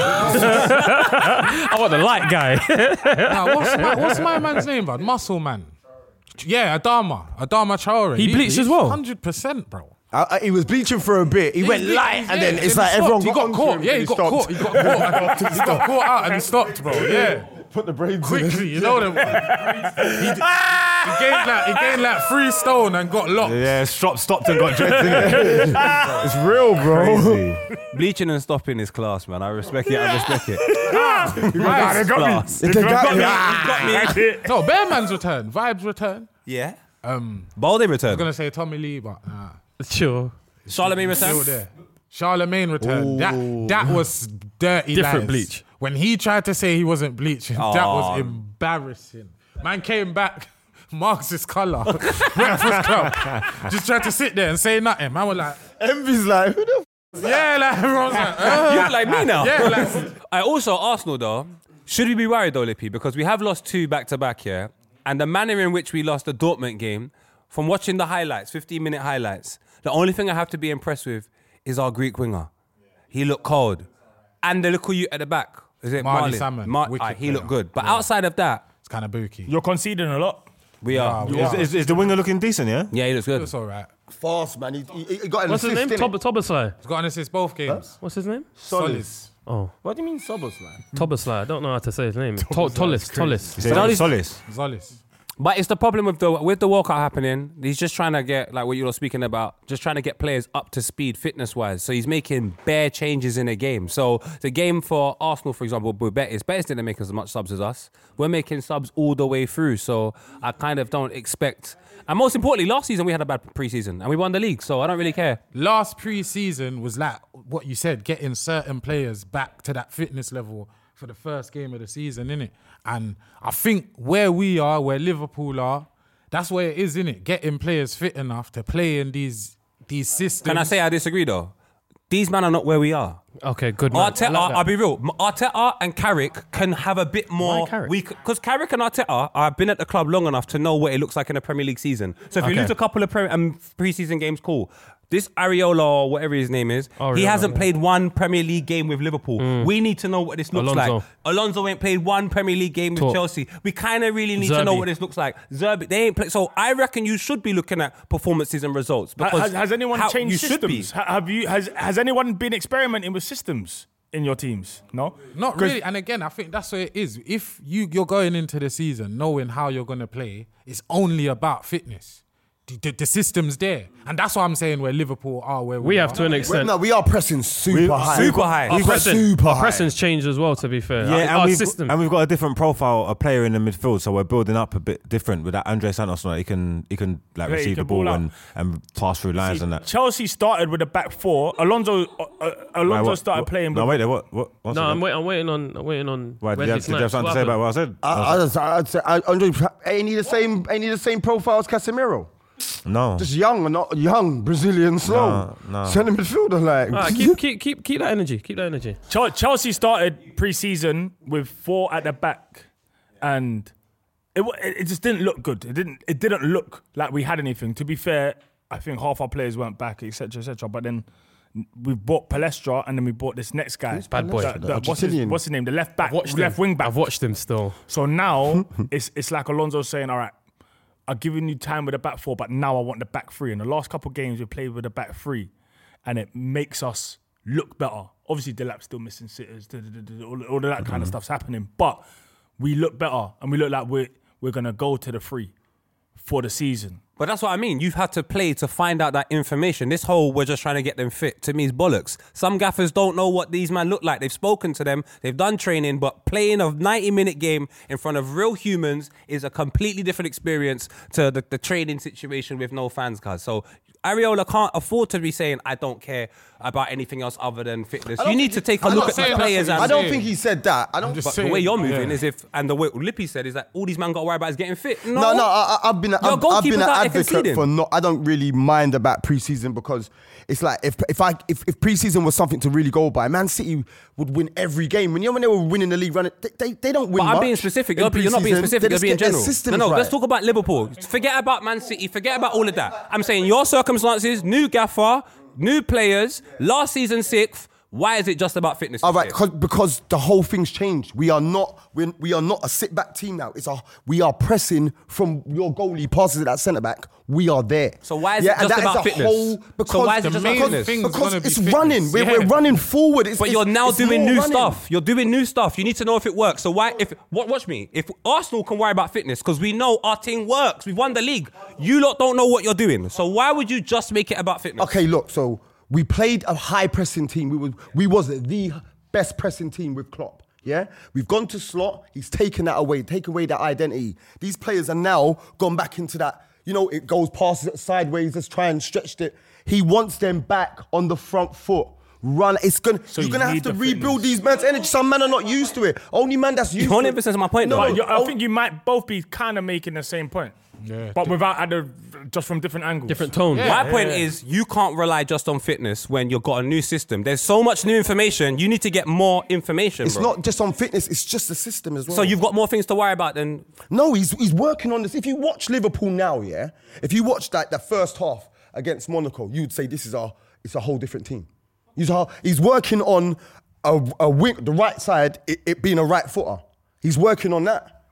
I want the light guy. Nah, what's my man's name, bro? Muscle man. Yeah, Adama Traore. He bleached as well? 100%, bro. He was bleaching for a bit. He went light, and then it's like everyone got caught. Yeah, he got caught. He got caught out and he stopped, bro. Yeah. Put the braids Quickly, you know them. He gained like 3 stone and got locked. Yeah, stopped and got dreads in it. It's real, bro. Crazy. Bleaching and stopping is class, man. I respect it. They got me. No, Bearman's return. Vibes return. Yeah. Balde I was return. gonna say Tommy Lee, but nah. Sure. Charlemagne Still return. there. Charlemagne return. That was dirty. Different lies. bleach. When he tried to say he wasn't bleaching, that was embarrassing. Man came back, Marx's colour, Breakfast Club. Just tried to sit there and say nothing. Man was like, Envy's like, who the yeah, like everyone's like, You look like me now. yeah, like. I also Arsenal though. Should we be worried though, Lippy? Because we have lost 2 back-to-back here, and the manner in which we lost the Dortmund game, from watching the highlights, 15-minute highlights, the only thing I have to be impressed with is our Greek winger. He looked cold, and the little you at the back. Is it Marley Marley? Salmon, wicked He looked player. good, but outside of that, It's kind of booky. You're conceding a lot. We are. Is the winger looking decent? Yeah. Yeah, he looks good. It's all right. Fast, man. He got an What's his assist, name? innit? Toboslai. He's got an assist both games. What's his name? Solis. Oh, What do you mean Soboslai? Toboslai. I don't know how to say his name. Tollis. Solis. Solis. But it's the problem with the World Cup happening. He's just trying to get, like what you were speaking about, just trying to get players up to speed fitness-wise. So he's making bare changes in the game. So the game for Arsenal, for example, with Betis didn't make as much subs as us. We're making subs all the way through. So I kind of don't expect... And most importantly, last season we had a bad pre-season and we won the league. So I don't really care. Last pre-season was like what you said, getting certain players back to that fitness level for the first game of the season, innit? And I think where we are, where Liverpool are, that's where it is, innit? Getting players fit enough to play in these systems. Can I say I disagree though? These men are not where we are. Okay, good man. Arteta, I'll be real. Arteta and Carrick can have a bit more. Why Carrick? Because Carrick and Arteta, I've been at the club long enough to know what it looks like in a Premier League season. So if you lose a couple of pre-season games, cool. This Areola or whatever his name is, he hasn't played one Premier League game with Liverpool. We need to know what this looks like. Alonso ain't played one Premier League game with Chelsea. We kind of really need to know what this looks like. Zerbi, they ain't played. So I reckon you should be looking at performances and results. Has anyone changed systems? Has anyone been experimenting with systems in your teams? No? Not really. And again, I think that's what it is. If you're going into the season knowing how you're going to play, it's only about fitness. The system's there. And that's what I'm saying where Liverpool are where we have to an extent. No, we are pressing super high. Our pressing's changed as well, to be fair. Yeah, our and system. we've got a different profile, a player in the midfield, so we're building up a bit different with that Andre Santos. He can like receive the ball and pass through lines and that. Chelsea started with a back four. Alonso started playing. No, wait there. What? No, I'm waiting on. Why, did you have something to say about what I said? I'd say Andre ain't he the same profile as Casemiro? No. Just young and not young, Brazilian, slow. No. Centre midfielder, like. Keep that energy. Keep that energy. Chelsea started pre-season with 4 at the back, and it just didn't look good. It didn't look like we had anything. To be fair, I think half our players weren't back, etc., etc. But then we bought Palestra, and then we bought this next guy. Bad boy. What's his name? The left back, left wing back. I've watched him still. So now it's like Alonso saying, "All right, I've given you time with the back 4, but now I want the back 3." In the last couple of games, we played with the back 3, and it makes us look better. Obviously, Delap's still missing sitters, all of that kind of stuff's happening, but we look better, and we look like we're going to go to the 3 for the season. But that's what I mean. You've had to play to find out that information. This whole we're just trying to get them fit, to me, is bollocks. Some gaffers don't know what these men look like. They've spoken to them, they've done training, but playing a 90-minute game in front of real humans is a completely different experience to the training situation with no fans, guys. So Areola can't afford to be saying, I don't care about anything else other than fitness. You need to take a look at the players. I don't think he said that. But the way you're moving is and the way Lippy said is that all these men got to worry about is getting fit. No, I've been an advocate for not. I don't really mind about pre-season because it's like if pre-season was something to really go by, Man City would win every game. When they were winning the league, they don't win. But I'm being specific. You're not being specific. You're being general. No. Right. Let's talk about Liverpool. Forget about Man City. Forget about all of that. I'm saying your circumstances, new gaffer, new players, last season 6th. Why is it just about fitness? All right, because the whole thing's changed. We are not a sit back team now. We are pressing from your goalie passes at that centre back. We are there. So why is it just about fitness? So why is it just about fitness? Because it's running. We're running forward. But you're now doing new stuff. You're doing new stuff. You need to know if it works. So why? Watch me. If Arsenal can worry about fitness because we know our team works. We've won the league. You lot don't know what you're doing. So why would you just make it about fitness? Okay, look. So we played a high pressing team. We was the best pressing team with Klopp. Yeah, we've gone to Slot. He's taken that away, taken away that identity. These players are now gone back into that. It goes past it sideways. Let's try and stretch it. He wants them back on the front foot. Run. You're gonna have to rebuild these men's energy. Some men are not used to it. Only man that's used to it. 100% my point. I think you might both be kind of making the same point. Yeah. But without just from different angles. Different tones. My point is you can't rely just on fitness when you've got a new system. There's so much new information. You need to get more information, It's not just on fitness. It's just the system as well. So you've got more things to worry about than... No, he's working on this. If you watch Liverpool now, yeah, if you watch the first half against Monaco, you'd say it's a whole different team. He's working on a wing, the right side, it being a right footer. He's working on that.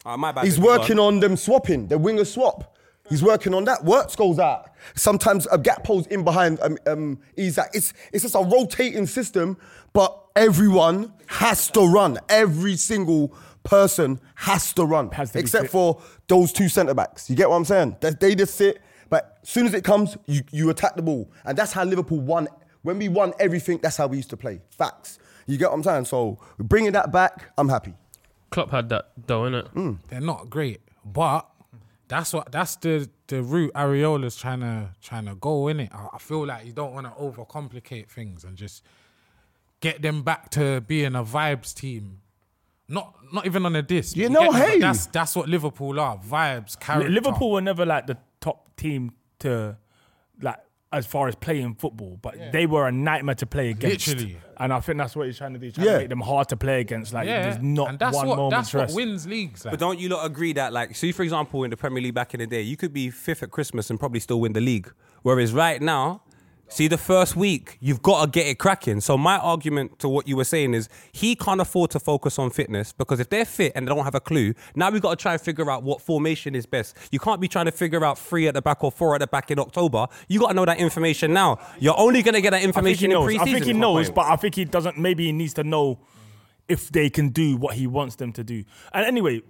My bad. He's working on them swapping, the winger swap. He's working on that. Works goes out. Sometimes a gap pole's in behind Isaac. It's just a rotating system, but everyone has to run. Every single person has to run, except for those two centre-backs. You get what I'm saying? They just sit, but as soon as it comes, you attack the ball. And that's how Liverpool won. When we won everything, that's how we used to play. Facts. You get what I'm saying? So bringing that back, I'm happy. Klopp had that though, innit? They're not great, but that's the route Areola's trying to go, innit? I feel like you don't want to overcomplicate things and just get them back to being a vibes team. Not even on a diss. You know, hey, that's what Liverpool are. Vibes, character. Liverpool were never like the top team to like as far as playing football, but they were a nightmare to play against. Literally. And I think that's what he's trying to do. He's trying to make them hard to play against. Like there's not and that's one what, moment's that's what rest. wins leagues. Like. But don't you lot agree that, like, see, for example, in the Premier League back in the day, you could be fifth at Christmas and probably still win the league. Whereas right now, see, the first week, you've got to get it cracking. So my argument to what you were saying is he can't afford to focus on fitness because if they're fit and they don't have a clue, now we've got to try and figure out what formation is best. You can't be trying to figure out 3 at the back or 4 at the back in October. You got to know that information now. You're only going to get that information in pre-season. I think he knows, but I think he doesn't. Maybe he needs to know if they can do what he wants them to do. And anyway,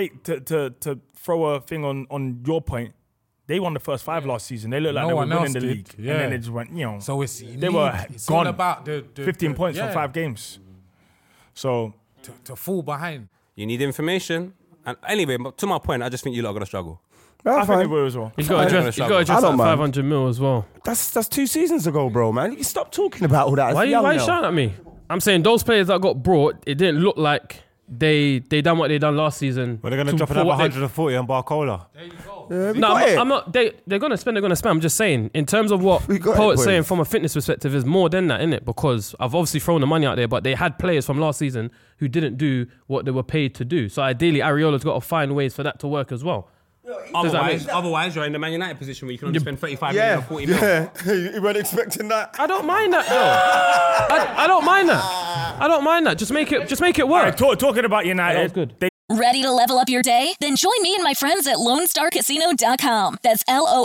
to throw a thing on your point, they won the first 5 last season. They looked like they were winning the league. Yeah. And then they just went, So it's all gone. about the 15 points from 5 games. So to fall behind. You need information. And anyway, to my point, I just think you lot are going to struggle. I think they will as well. He's got to address that 500 mil as well. That's 2 seasons ago, bro, man. You stop talking about all that. Why are you shouting at me? I'm saying those players that got brought, it didn't look like they done what they done last season. Well, they're going to drop another 140 on Barcola. There you go. No, I'm not. They're going to spend. I'm just saying, in terms of what Poet's saying from a fitness perspective, is more than that, innit? Because I've obviously thrown the money out there, but they had players from last season who didn't do what they were paid to do. So ideally, Areola's got to find ways for that to work as well. Otherwise, you're in the Man United position where you can only spend 35 million or 40 million. You weren't expecting that. I don't mind that though. I don't mind that. I don't mind that. Just make it work. Right, talking about United, that's good. Ready to level up your day? Then join me and my friends at LoneStarCasino.com. That's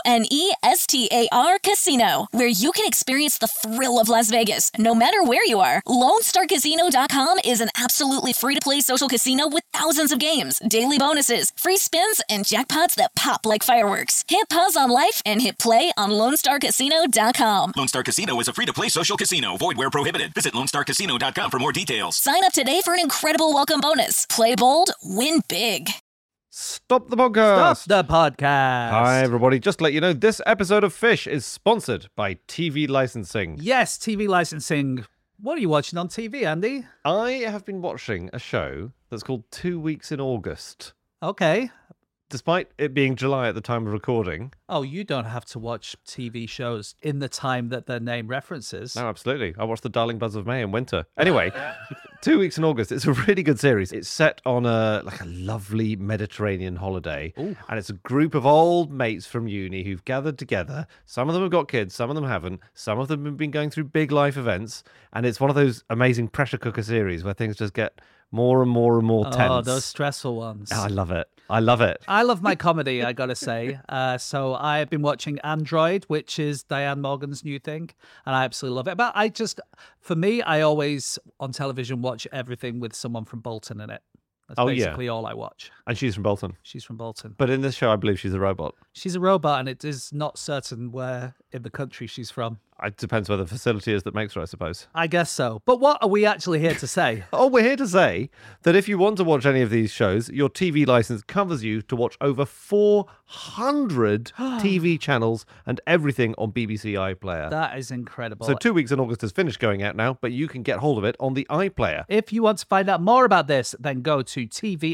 LONESTAR Casino, where you can experience the thrill of Las Vegas, no matter where you are. LoneStarCasino.com is an absolutely free-to-play social casino with thousands of games, daily bonuses, free spins, and jackpots that pop like fireworks. Hit pause on life and hit play on LoneStarCasino.com. Lone Star Casino is a free-to-play social casino. Void where prohibited. Visit LoneStarCasino.com for more details. Sign up today for an incredible welcome bonus. Play bold, win big. Stop the podcast. Stop the podcast. Hi, everybody. Just to let you know, this episode of Fish is sponsored by TV licensing. Yes, TV licensing. What are you watching on TV, Andy? I have been watching a show that's called 2 Weeks in August. Okay. Despite it being July at the time of recording. Oh, you don't have to watch TV shows in the time that their name references. No, absolutely. I watched The Darling Buzz of May in winter. Anyway, 2 Weeks in August. It's a really good series. It's set on a lovely Mediterranean holiday. Ooh. And it's a group of old mates from uni who've gathered together. Some of them have got kids, some of them haven't. Some of them have been going through big life events. And it's one of those amazing pressure cooker series where things just get more and more and more tense. Oh, those stressful ones. Oh, I love it. I love it. I love my comedy, I gotta say. So I've been watching Android, which is Diane Morgan's new thing, and I absolutely love it. But for me, I always on television watch everything with someone from Bolton in it. That's basically all I watch. And she's from Bolton. She's from Bolton. But in this show, I believe she's a robot. She's a robot, and it is not certain where in the country she's from. It depends where the facility is that makes her, I suppose. I guess so. But what are we actually here to say? Oh, we're here to say that if you want to watch any of these shows, your TV license covers you to watch over 400 TV channels and everything on BBC iPlayer. That is incredible. So 2 Weeks in August has finished going out now, but you can get hold of it on the iPlayer. If you want to find out more about this, then go to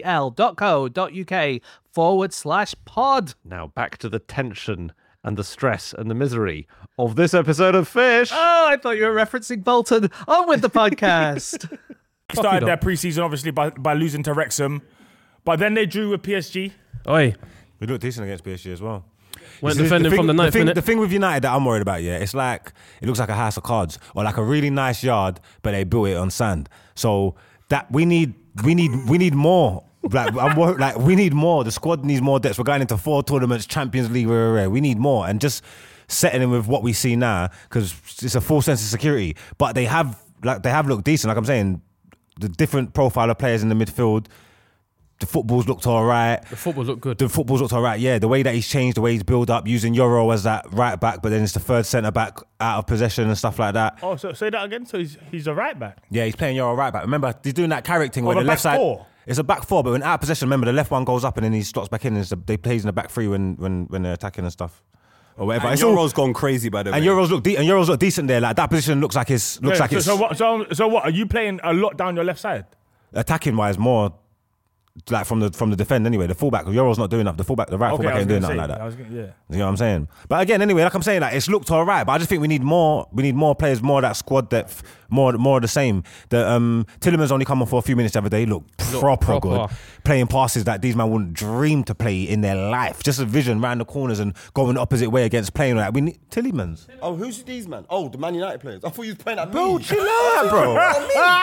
tvl.co.uk/pod. Now back to the tension and the stress and the misery of this episode of Fish. Oh, I thought you were referencing Bolton. On with the podcast. Started their pre-season, obviously, by losing to Wrexham. But then they drew with PSG. Oi. We looked decent against PSG as well. Went defending from the ninth minute. The thing with United that I'm worried about, it's like, it looks like a house of cards or like a really nice yard, but they built it on sand. So that we need more like we need more. The squad needs more depth. We're going into 4 tournaments, Champions League. We need more, and just setting in with what we see now because it's a full sense of security. But they have looked decent. Like I'm saying, the different profile of players in the midfield. The footballs looked all right. The footballs look good. The footballs looked all right, yeah. The way that he's changed, the way he's built up, using Euro as that right back, but then it's the third centre back out of possession and stuff like that. Oh, so say that again. So he's a right back. Yeah, he's playing Euro right back. Remember, he's doing that Carrick thing where the the left back side. four? It's a back 4, but when out of possession, remember the left one goes up and then he slots back in. And they plays in the back 3 when they're attacking and stuff. Or whatever. And Euro's gone crazy by the way. And Euros look decent there. Like that position looks like it's So what? Are you playing a lot down your left side? Attacking wise more. Like from the defend anyway, the fullback Euro's not doing enough. The right fullback ain't doing nothing like that. You know what I'm saying? But again, anyway, like I'm saying, like it's looked alright. But I just think we need more. We need more players, more of that squad depth, more of the same. The Tillemans only come on for a few minutes the other day. Look proper good, playing passes that these man wouldn't dream to play in their life. Just a vision round the corners and going the opposite way against playing like we need Tillemans. Oh, who's these man? Oh, the Man United players. I thought you was playing at Bro, me. chill out, bro. That's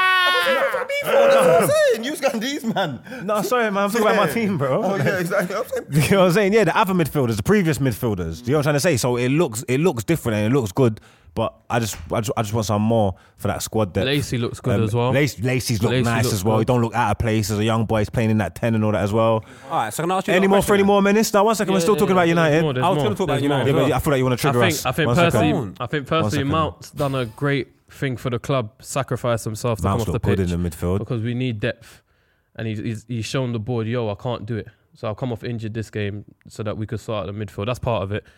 what I'm saying. You was going these man. No, sorry, man. I'm talking about my team, bro. Oh yeah, exactly. You know what I'm saying? Yeah, the other midfielders, the previous midfielders. You know what I'm trying to say? So it looks different and it looks good. But I just want some more for that squad depth. Lacey looks good as well. Lacey's look nice as well. Good. He don't look out of place as a young boy. He's playing in that 10 and all that as well. All right, so can I ask you any more minutes? Now, 1 second. We're still talking about United. I was going to talk about United. Yeah, but I feel like you want to trigger us. I think personally, Mount's done a great thing for the club. Sacrificed himself to come off the pitch good in the midfield because we need depth, and he's shown the board, I can't do it. So I'll come off injured this game so that we could start at the midfield. That's part of it.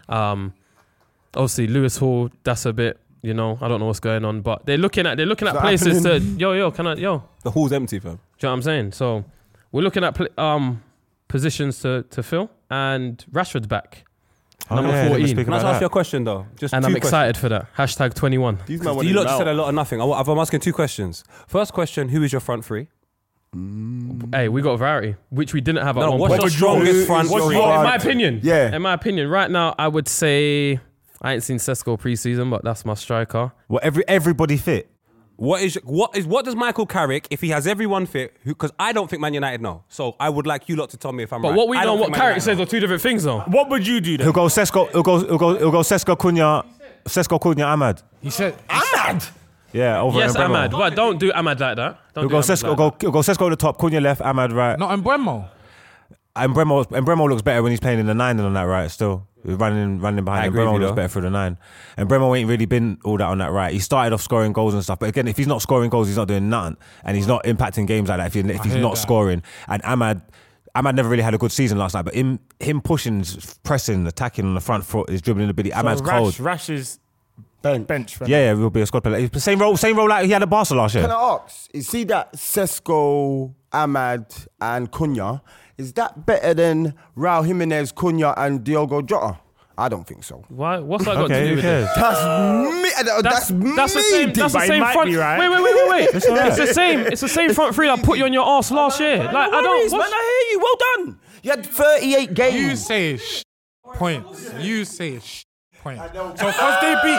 Obviously, Lewis Hall. That's a bit. I don't know what's going on, but they're looking at places to The hall's empty, fam. Do you know what I'm saying? So we're looking at positions to fill, and Rashford's back. Number 14. Can I ask you a question though? And I'm excited for that. #21. You lot just said a lot of nothing. I'm asking 2 questions. First question: who is your front 3? Hey, we got variety, which we didn't have at one what's point. your strongest front 3? In my opinion, yeah. In my opinion, right now, I would say I ain't seen Sesko pre-season, but that's my striker. Well, everybody fit. What does Michael Carrick, if he has everyone fit? Because I don't think Man United know. So I would like you lot to tell me if I'm right. But what we know, what Carrick says know. are 2 different things, though. What would you do then? He'll go Sesko. He'll go Sesko Cunha, Ahmad. He said Ahmad. Yeah, over Yes, Mbeumo. Ahmad. But don't do Ahmad like that. He'll go Sesko at the top, Cunha left, Ahmad right. not Mbeumo. And Bremo looks better when he's playing in the 9 than on that right still. He's running behind him. agree with Bremo you, looks though. better through the 9. And Bremo ain't really been all that on that right. He started off scoring goals and stuff. But again, if he's not scoring goals, he's not doing nothing. And he's not impacting games like that if he's not scoring. And Ahmad never really had a good season last night. But him pushing, pressing, attacking on the front foot, his dribbling ability. Ahmad's cold. Rash is bench. Yeah, we'll be a squad player. Same role like he had at Barca last year. Can I ask? You see that Sesko, Ahmad, and Cunha? Is that better than Raul Jimenez, Cunha, and Diogo Jota? I don't think so. Why? What's that got to do with it? That's the same. That's the same front. Right. Wait. It's the same front 3 that put you on your arse last year. Like I don't. Man, I hear you. Well done. You had 38 games. You say points. You say points. So because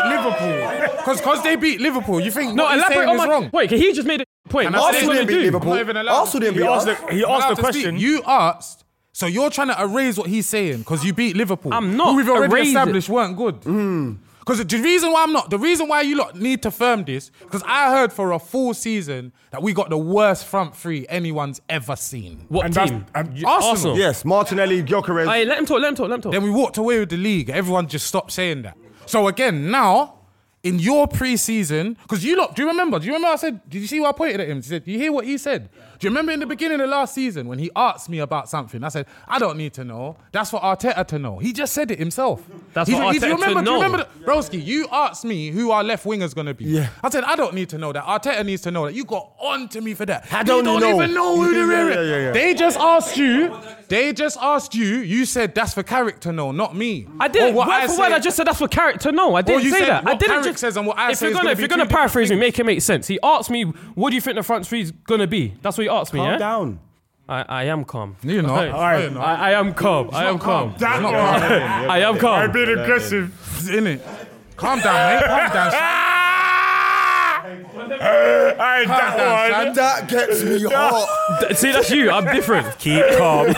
they beat Liverpool, you think what he's saying is wrong? Wait, he just made a point. Arsenal didn't beat Liverpool. Not even allowed. Arsenal didn't beat us. He asked the question. You asked. So you're trying to erase what he's saying because you beat Liverpool. I'm not who we've already erasing. established weren't good. Because the reason why I'm not, the reason why you lot need to firm this, because I heard for a full season that we got the worst front 3 anyone's ever seen. What team? Arsenal. Yes, Martinelli, Gyökeres. Hey, let him talk. Then we walked away with the league. Everyone just stopped saying that. So again, now, in your pre-season, because you lot, do you remember I said, did you see what I pointed at him? He said, do you hear what he said? Do you remember in the beginning of last season when he asked me about something? I said, I don't need to know. That's for Arteta to know. He just said it himself. That's for Arteta to know. Do you remember, Broski, you asked me who our left winger's going to be. Yeah. I said, I don't need to know that. Arteta needs to know that. You got on to me for that. How don't you know? Even know who the real Yeah. They just asked you. You said that's for Carrick to know, not me. I didn't. Word for word, I just said that's for Carrick to know. I didn't you say said that. what I didn't. Carrick says and what I say is If you're gonna paraphrase me, make it make sense. He asked me, "What do you think the front 3's gonna be?" That's what he asked me. Calm Yeah. down. I am calm. You're not. Right. I am calm. I am calm. I am calm. I'm being aggressive. Innit? Calm down, mate. Calm down. That gets me hot. See, that's you. I'm different. Keep calm.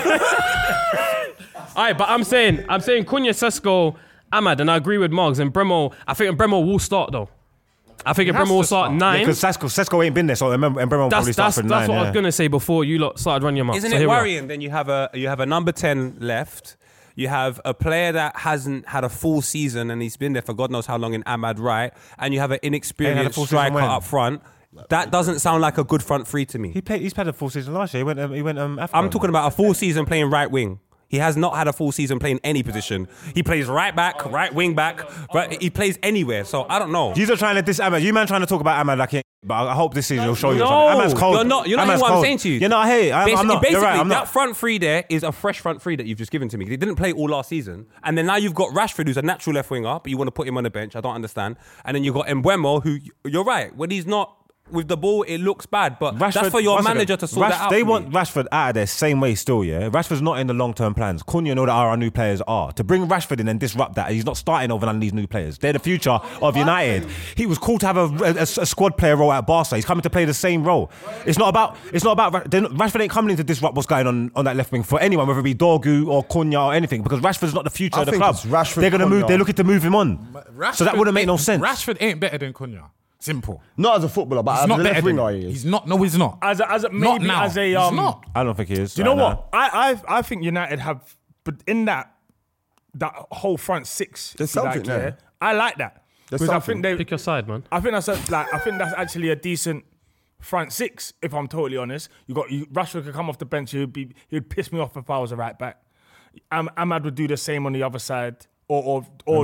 All right, but I'm saying Cunha, Sesko, Ahmad, and I agree with Margs and Bremo. I think Bremo will start though. I think Bremo will start 9. Because Sesko ain't been there, so Bremo probably starts for 9. That's what I was gonna say before you lot started running your mouth. Isn't it worrying? Then you have a number 10 left. You have a player that hasn't had a full season and he's been there for God knows how long in Ahmad Wright, and you have an inexperienced striker up front. That doesn't sound like a good front three to me. He's played a full season last year. He went Africa. I'm talking about a full season playing right wing. He has not had a full season playing any position. He plays right back, right wing back, right, he plays anywhere. So I don't know. You're trying to diss Ahmad. You man trying to talk about Ahmad like he, but I hope this season will show you. No, Ahmad's cold. You're not hearing what I'm saying to you. You're not. Hey, I'm not. Basically, You're right. I'm that not. front three there is a fresh front three that you've just given to me. He didn't play all last season, and then now you've got Rashford, who's a natural left winger, but you want to put him on the bench. I don't understand. And then you've got Mbeumo, who you're right when he's not with the ball, it looks bad, but that's for your manager to sort that out. They want Rashford out of there same way still, yeah? Rashford's not in the long-term plans. Cunha know that our new players are. To bring Rashford in and disrupt that, he's not starting over none of these new players. They're the future of United. He was cool to have a squad player role at Barca. He's coming to play the same role. It's not about Rashford ain't coming in to disrupt what's going on that left wing for anyone, whether it be Dorgu or Cunha or anything, because Rashford's not the future of the club. They're going to move. They're looking to move him on. So that wouldn't make no sense. Rashford ain't better than Cunha. Simple. Not as a footballer, but as a left winger, he is. He's not. No, he's not. As a maybe not as a he's not. I don't think he is. Do you know what? I think United have, but in that whole front six, there's something there. Yeah, I like that because I think they pick your side, man. I think that's that's actually a decent front six. If I'm totally honest, Rashford could come off the bench. He'd piss me off if I was a right back. Ahmad would do the same on the other side. Or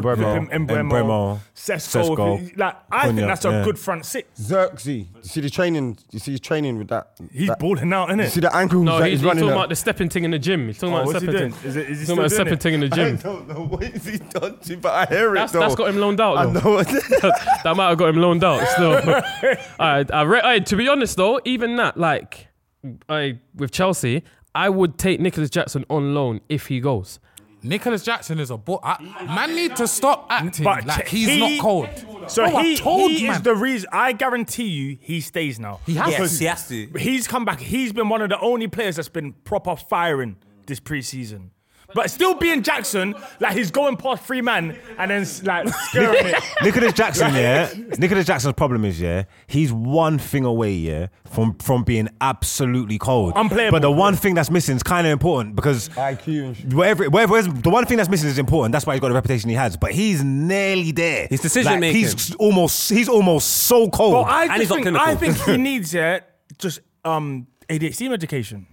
Mbeumo, Sesko. I think that's a good front six. Xerxes, you see the training? You see his training with that? He's balling out, innit? You see the ankles that he's running. He's talking about the stepping thing in the gym. He's talking about the stepping thing. Is he talking about the stepping thing in the gym. I don't know what is he done to, but I hear it though. That's got him loaned out. I know. That might have got him loaned out. Still, to be honest though, even that, with Chelsea, I would take Nicholas Jackson on loan if he goes. Nicholas Jackson is a man need to stop acting like he's not cold. So he is the reason. I guarantee you, he stays now. He has to. He's come back. He's been one of the only players that's been proper firing this pre-season. But still being Jackson, he's going past 3 man and then scaring it. Nicholas Jackson, Nicholas Jackson's problem is, he's one thing away, from being absolutely cold. Unplayable. But the one thing that's missing is kind of important because IQ. The one thing that's missing is important. That's why he's got the reputation he has. But he's nearly there. His decision making. He's almost so cold. But I think he needs just ADHD medication.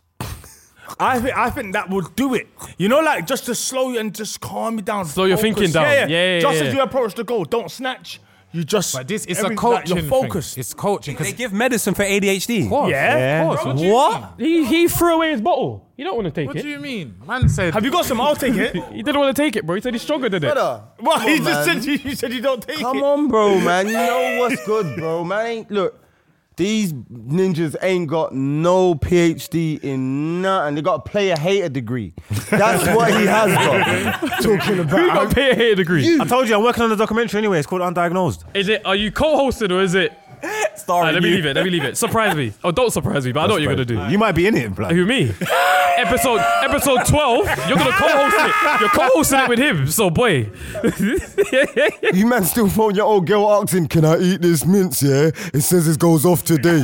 I think that would do it. Just to slow you and just calm you down. Slow your thinking down. Yeah. Just as you approach the goal, don't snatch. You just. But this is a coaching you're focused. Thing. It's coaching. They give medicine for ADHD. Of course. Yeah. Of course. What? He threw away his bottle. You don't want to take it. What do you mean? Man said. Have you got some? I'll take it. He didn't want to take it, bro. He said he's stronger than it. Well, he just said you said you don't take it. Come on, bro, man. You know what's good, bro, man. Look. These ninjas ain't got no PhD in nothing. They got a player-hater degree. That's what he has got. Talking about. Who got a player-hater degree? I told you, I'm working on the documentary anyway. It's called Undiagnosed. Are you co-hosted or is it? Let me leave it. Surprise me. Oh, don't surprise me, but I know what you're going to do. You might be in it, blood. Who, me? Episode 12, you're going to co-host it. You're co-hosting it with him, so boy. You man still phone your old girl asking, can I eat this mince, yeah? It says it goes off today.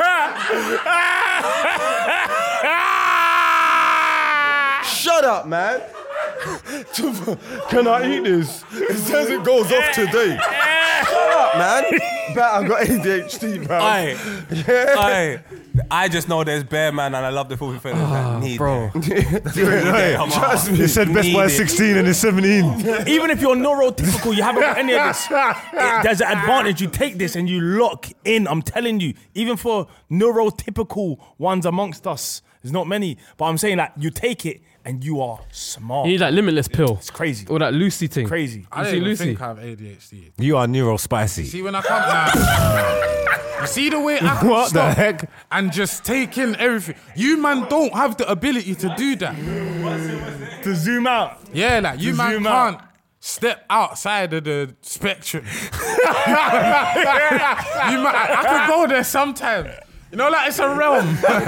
Shut up, man. Can I eat this? It says it goes off today. Shut up, man. Bet I got ADHD, bro. I just know there's bare man and I love the football fellas that need bro. Trust me. He said best by 16 and it's 17. Even if you're neurotypical, you haven't got any of this. There's an advantage. You take this and you lock in. I'm telling you, even for neurotypical ones amongst us, there's not many. But I'm saying you take it and you are smart. You need that limitless pill. It's crazy. Or that Lucy thing. Crazy. I don't even think I have ADHD. You are neurospicy. See when I come now. You see the way I can What stop the heck? and just take in everything. You man don't have the ability to do that. To zoom out. Yeah, you man zoom can't. out. step outside of the spectrum. I could go there sometime. You know, like it's a realm.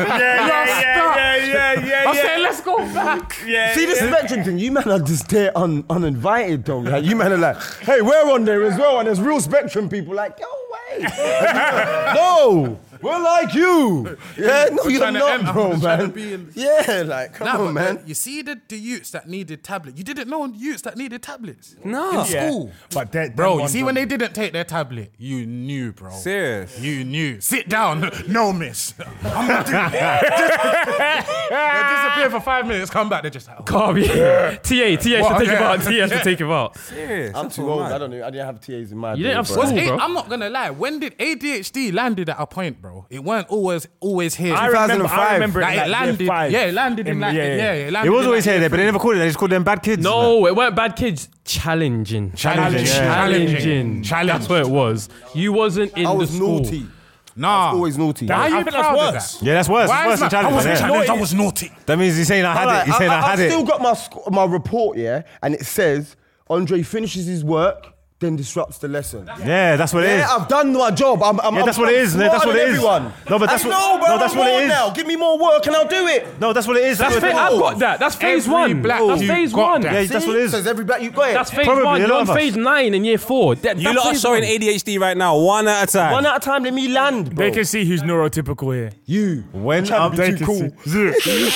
yeah. I'm saying, let's go back. See the spectrum thing, you man are just there uninvited though. Like, you man are like, hey, we're on there as well, and there's real spectrum people like, go away. No, we're like you. Yeah, no, you're not, bro, man. Yeah, like, come on, man. You see the youths that needed tablets. You didn't know youths that needed tablets. No. In school. But bro, you see when they didn't take their tablet, you knew, bro. Serious. You knew. Sit down. No, miss. I'm not doing that. They'll disappear for 5 minutes, come back, they're just like, Calm, yeah. TA should take him out. TA should take him out. Serious. I'm too old. I didn't have TAs in my You didn't have bro. school, bro. I'm not gonna lie. When did ADHD landed at a point, bro? It weren't always here. I remember Like, it it landed. five. Yeah, it landed in like. Yeah, it landed. It was in always like here there, but they never called it. They just called them bad kids. No, it weren't bad kids. Challenging. Challenging. That's what it was. You wasn't in I was the school. naughty. Nah. I was always naughty. Why are you think proud that's of worse. that? Yeah, that's worse. Why It's is worse than I wasn't challenge. challenged, I was naughty. That means he's saying I had it. He's saying I had I've still it. got my report, yeah, and it says Andre finishes his work, then disrupts the lesson. Yeah, that's what it is. Yeah, I've done my job. Yeah, that's what it is. That's what it is. Everyone. No, but that's what. No, bro, No, that's what it is. now. Give me more work and I'll do it. No, that's what it is. That's what it is. I've got that. That's phase Every one. black That's youth phase got one. that. Yeah, that's what it is. Says every black you got it. That's phase Probably one. a You're lot on of us. phase 9 in year 4. You lot are showing ADHD right now, one at a time. One at a time. Let me land, bro. They can see who's neurotypical here. You. When Trying to be they too can cool. see.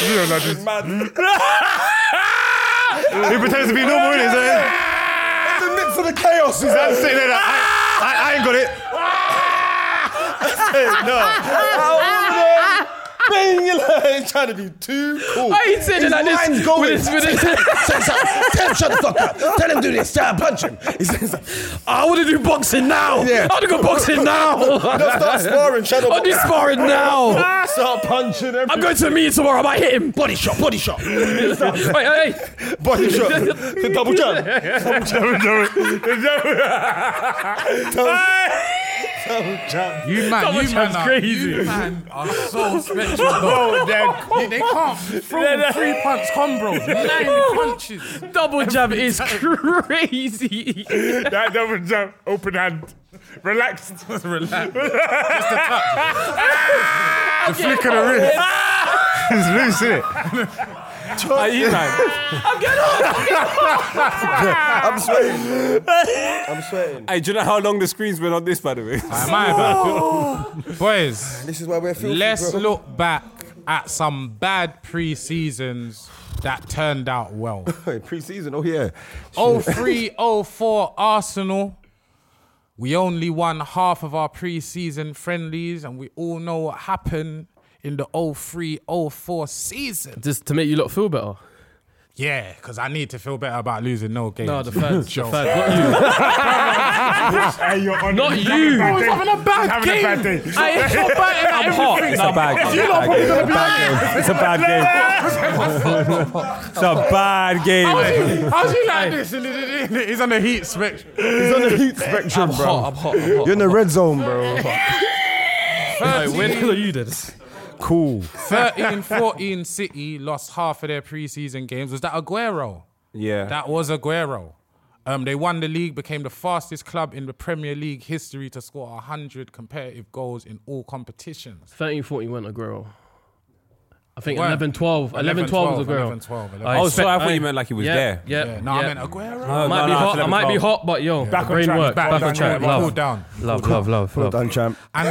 He pretends to be normal, isn't it? In the midst of the chaos, is I'm sitting there. I ain't got it. no. Bang, you're trying to be too cool. Why are you sitting like this? Mind's going. With his- Tell him shut the fuck up. Tell him do this. Punch him. He says, I want to do boxing now. Yeah. I want to go boxing now. no, start sparring. Shadow I'll do sparring now. Start punching everything. I'm going to the meeting tomorrow. I might hit him. Body shot. Wait. Body shot. Double jump. You man are so special. They can't throw 3 punch combos. 9 punches. Double jab is crazy. That double jump, open hand. Relaxed. Relax. The flick of the wrist. It's loose, isn't it? I'm sweating. Hey, do you know how long the screen's been on this, by the way? Boys, This is why we're filthy, let's bro. look back at some bad pre-seasons that turned out well. Pre-season, oh yeah. 03-04 Arsenal. We only won half of our pre-season friendlies, and we all know what happened in the 03-04 season. Just to make you lot feel better. Yeah, because I need to feel better about losing no games. No, the fans. Joke. Not Hey, you're on. Not he's you. having a bad Having day. a bad He's game. having a bad day. I'm hot. It's a bad game. It's a bad game. It's a bad game. How's he like this? He's on the heat spectrum. He's on the heat spectrum, I'm bro. hot. I'm hot. You're in the red zone, bro. Hey, when are you did? Cool. 13-14 City lost half of their pre-season games. Was that Aguero? Yeah. That was Aguero. They won the league, became the fastest club in the Premier League history to score 100 competitive goals in all competitions. 13-14 went Aguero. I think What? 11-12. 11-12 was Aguero. 11-12. Oh, so I thought you meant like he was Yeah, there. Yeah. No, I meant Aguero. No, Might be no, hot. it's I might be 11-12. hot, but yo, Back on brain track, work. back Back on on track. track. Cool Love. down. Love. Well done, champ. And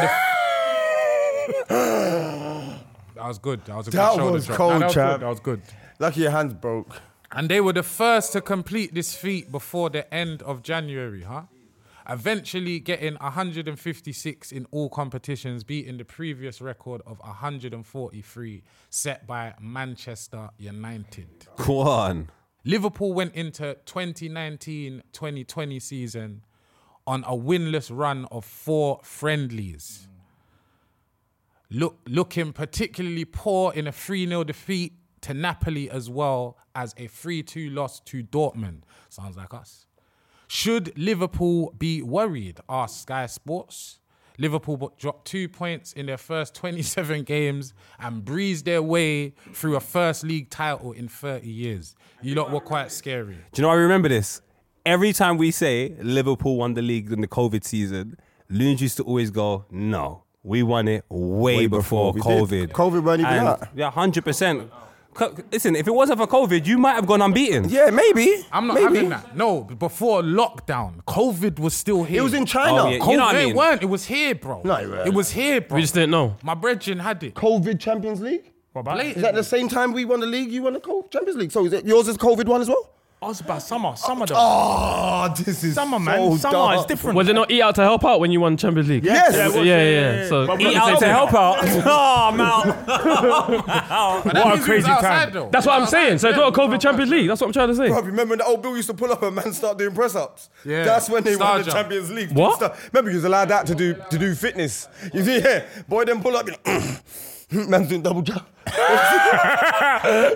that was good. That was a good That shoulder was drop. cold, That was chap. good. That was good. Lucky your hands broke. And they were the first to complete this feat before the end of January, huh? Eventually getting 156 in all competitions, beating the previous record of 143 set by Manchester United. Go on. Liverpool went into 2019-2020 season on a winless run of 4 friendlies. Looking particularly poor in a 3-0 defeat to Napoli, as well as a 3-2 loss to Dortmund. Sounds like us. Should Liverpool be worried? Asked Sky Sports. Liverpool dropped 2 points in their first 27 games and breezed their way through a first league title in 30 years. You lot were quite scary. Do you know I remember this? every time we say Liverpool won the league in the COVID season, Loons used to always go, no, we won it way before we COVID. did. COVID weren't even out. Yeah, 100%. Listen, if it wasn't for COVID, you might have gone unbeaten. Yeah, maybe. I'm not having that. No, before lockdown, COVID was still here. It was in China. Oh, yeah. COVID, You know what I mean? It weren't. It was here, bro. No, it weren't. It was here, bro. We just didn't know. My brethren had it. COVID Champions League? What about it? Is that the same time we won the league, you won the Champions League? So is it yours is COVID one as well? I was about summer though. Oh, this is Summer, so man. Summer dark. is different. Was it not Eat Out to Help Out when you won Champions League? Yes. Yeah, it was, Yeah. So But Eat out to help out. Oh, But that What a means we was crazy outside, time. though. that's what I'm saying. So it's not a COVID Champions League. That's what I'm trying to say. Bro, remember when the old Bill used to pull up and man start doing press ups? Yeah. That's when they Star won the jump. Champions League. What? Remember you was allowed that to do fitness. You see, yeah. Boy, then pull up, you know, man's doing double jump. I'm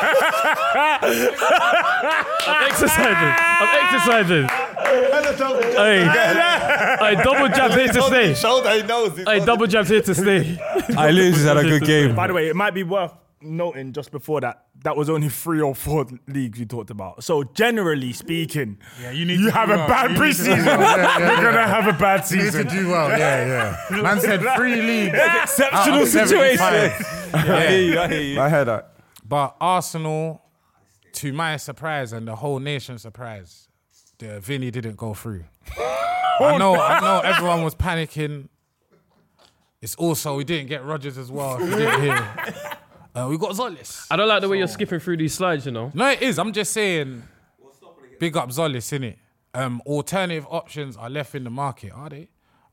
exercising. Hey, double jab here to stay. Shoulder, he knows. Hey, double jab's here to stay. I Loons had a good game. By the way, it might be worth noting just before that was only 3 or 4 leagues we talked about. So generally speaking, you have a bad preseason. You're gonna have a bad You need to season. do well. Yeah. Man said 3 leagues. Exceptional out of 75. situation. I hear you. I heard that. But Arsenal, to my surprise and the whole nation's surprise, the Vinny didn't go through. I know everyone was panicking. It's also, we didn't get Rodgers as well. If you didn't hear. We got Zollis. I don't like the way you're skipping through these slides, you know. No, it is. I'm just saying, big up Zollis, innit? Alternative options are left in the market, are they?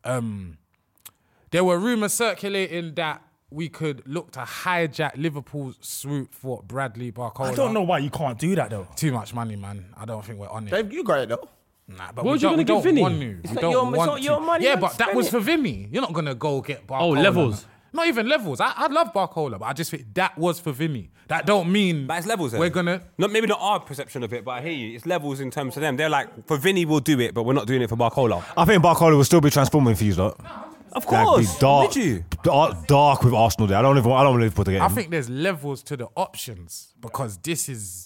There were rumours circulating that we could look to hijack Liverpool's swoop for Bradley Barcola. I don't know why you can't do that though. Too much money, man. I don't think we're on it. Dave, you got it though. Nah, but What we was you don't- gonna we give don't Vinny? want to. It's We not don't your- want it's not to. your money, Yeah, man. but that Spend was it. for Vinny. You're not gonna go get Barcola. levels. Not even levels. I love Barcola, but I just think that was for Vinny. That don't mean But it's levels. we're gonna. Maybe not our perception of it, but I hear you. It's levels in terms of them. They're like, for Vinny, we'll do it, but we're not doing it for Barcola. I think Barcola will still be transforming for you, lot. Of Like, course. be dark, Did you? dark with Arsenal there. I don't want Liverpool to get I him. think there's levels to the options because this is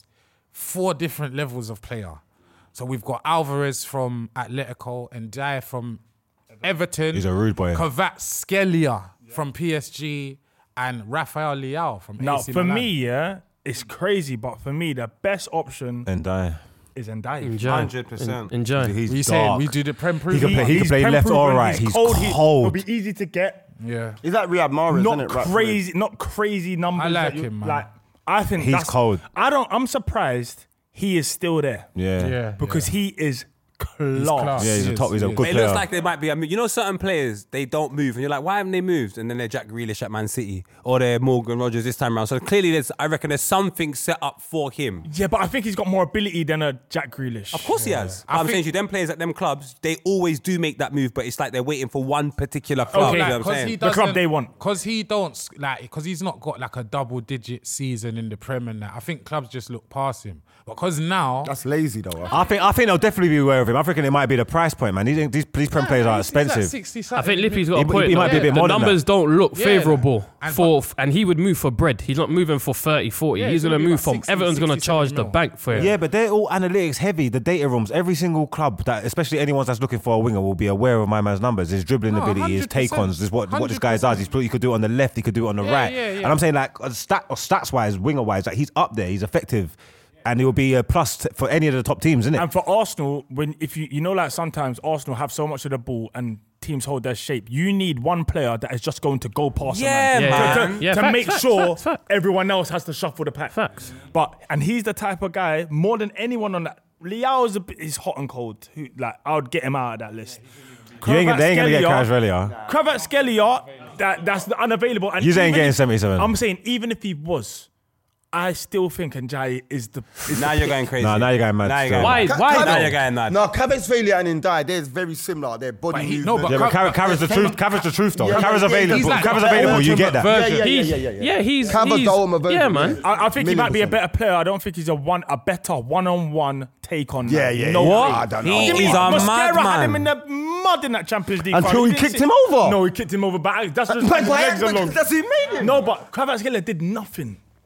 4 different levels of player. So we've got Alvarez from Atletico and Dyer from Everton. He's a rude boy. Kvaratskhelia from PSG and Rafael Leao from Now, AC for Milan. me, yeah, it's crazy, but for me, the best option And die. is Ndiaye. Enjoy. 100%. Enjoy. He's we saying dark. we do the Prem He Proof. can play. He can He's play Prem left or proven, right. He's He'll cold. be easy to get. Yeah. Is that Riyad Mahrez, isn't it? Not crazy numbers. I like that you- him, man. Like, I think He's that's cold. I'm surprised he is still there Yeah. because he is class. class. Yeah, he's a top. He's a Yes. good But it player. looks like they might be. I mean, you know, certain players they don't move, and you're like, why haven't they moved? And then they're Jack Grealish at Man City, or they're Morgan Rogers this time around. So clearly, I reckon there's something set up for him. Yeah, but I think he's got more ability than a Jack Grealish. Of course he has. But I'm saying to you, them players at them clubs, they always do make that move, but it's like they're waiting for one particular club. Okay. You know what I'm saying? The club they want. Because he don't like. Because he's not got like a double-digit season in the Prem and that. I think clubs just look past him. Because now, That's lazy though. I think they'll definitely be aware of him. I reckon it might be the price point, man. These Prem players are he's at expensive. 60 I think Lippy's got a He- point. he might be a bit the more than numbers that. don't look Yeah. favourable And and he would move for bread. He's not moving for 30, 40. Yeah, He's it's going to gonna be move about from 60, Everton's going to 60, charge the 70 bank for him. Yeah, but they're all analytics heavy. The data rooms, every single club that, especially anyone that's looking for a winger, will be aware of my man's numbers. His dribbling No, ability, his 100%. take-ons, is what this guy does. He could do it on the left, he could do it on the right. yeah. And I'm saying like stats-wise, winger-wise, like he's up there. He's effective, and it will be a plus for any of the top teams, isn't it? And for Arsenal, if you know, like sometimes Arsenal have so much of the ball and teams hold their shape. You need one player that is just going to go past Yeah, a man. man. To Facts, make facts, sure facts. everyone else has to shuffle the pack. Facts. And he's the type of guy, more than anyone on that. Leao is hot and cold. I would get him out of that list. They ain't going to get Kvaratskhelia. Kvaratskhelia, that's unavailable. And You ain't even getting if- 77. I'm saying even if he was, I still think Ndiaye is the. Now you're going crazy. Nah, now you're going mad. Now you're going Why? mad. Why? Now you're going mad. No, Kvaratskhelia and Ndiaye, they're very similar. They're body movement. Yeah, but Kvarat's the truth. Kvarat's the truth, though. Yeah, Kvarat's yeah, available. he's like Kvarat's the available. You get ultimate that. version. Yeah, he's Kvarat's the ultimate version. yeah, man. I think he might be a 1,000,000%. better player. I don't think he's a better one-on-one take on. Yeah, man. yeah, No yeah. way. I don't know. He Give me is a Mosquera had madman. him in the mud in that Champions League Until final. he You didn't kicked see- him over. No, he kicked him over. But that's just But his legs alone. that's he made him. No, but Kvaratskhelia did nothing.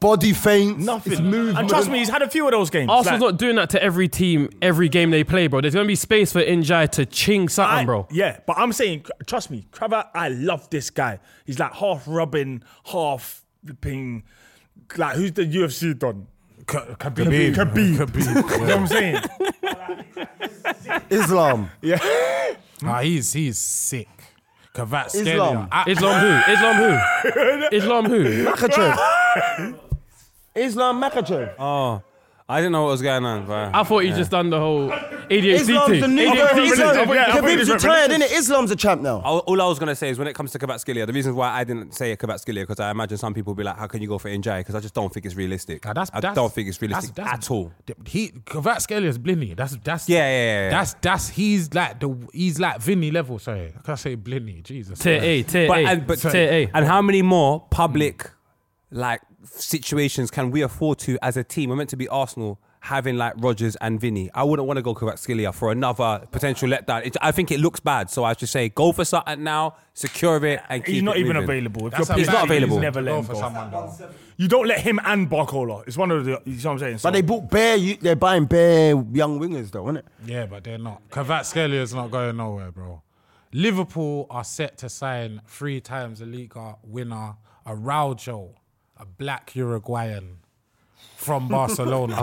body feints. Nothing. It's movement. And trust me, he's had a few of those games. Arsenal's not doing that to every team, every game they play, bro. There's going to be space for Njai to ching something, bro. Yeah, but I'm saying, trust me, Kravat, I love this guy. He's like half rubbing, half flipping. Like, who's the UFC done? Khabib. You know what I'm saying? Islam. Yeah. He's sick. Kravat Islam. Islam who? Makhachev. Islam Makhachev. Oh, I didn't know what was going on. But, I thought he just done the whole ADHD Islam's thing. the new Khabib's retired, innit? Islam's a champ now. all I was going to say is when it comes to Kvaratskhelia, the reason why I didn't say Kvaratskhelia, because I imagine some people will be like, how can you go for Njai? Because I just don't think it's realistic. I don't think it's realistic at all. Kvaratskhelia is Blinny. That's Yeah. He's like Vinny level. Sorry, I can't say Blinny. Jesus. Tier A. Tier A. And how many more public like situations can we afford to as a team? We're meant to be Arsenal having like Rodgers and Vinny. I wouldn't want to go Kvaratskhelia for another potential letdown. I think it looks bad, so I just say go for something now, secure it, and keep He's not it even moving. available. If He's not available. He's never let him for go. someone though. You don't let him and Barcola. It's one of the. You know what I'm saying? But they bought they're buying bare young wingers though, innit? Yeah, but they're not. Kvaratskhelia is not going nowhere, bro. Liverpool are set to sign 3 times the Liga winner Araujo, a black Uruguayan from Barcelona.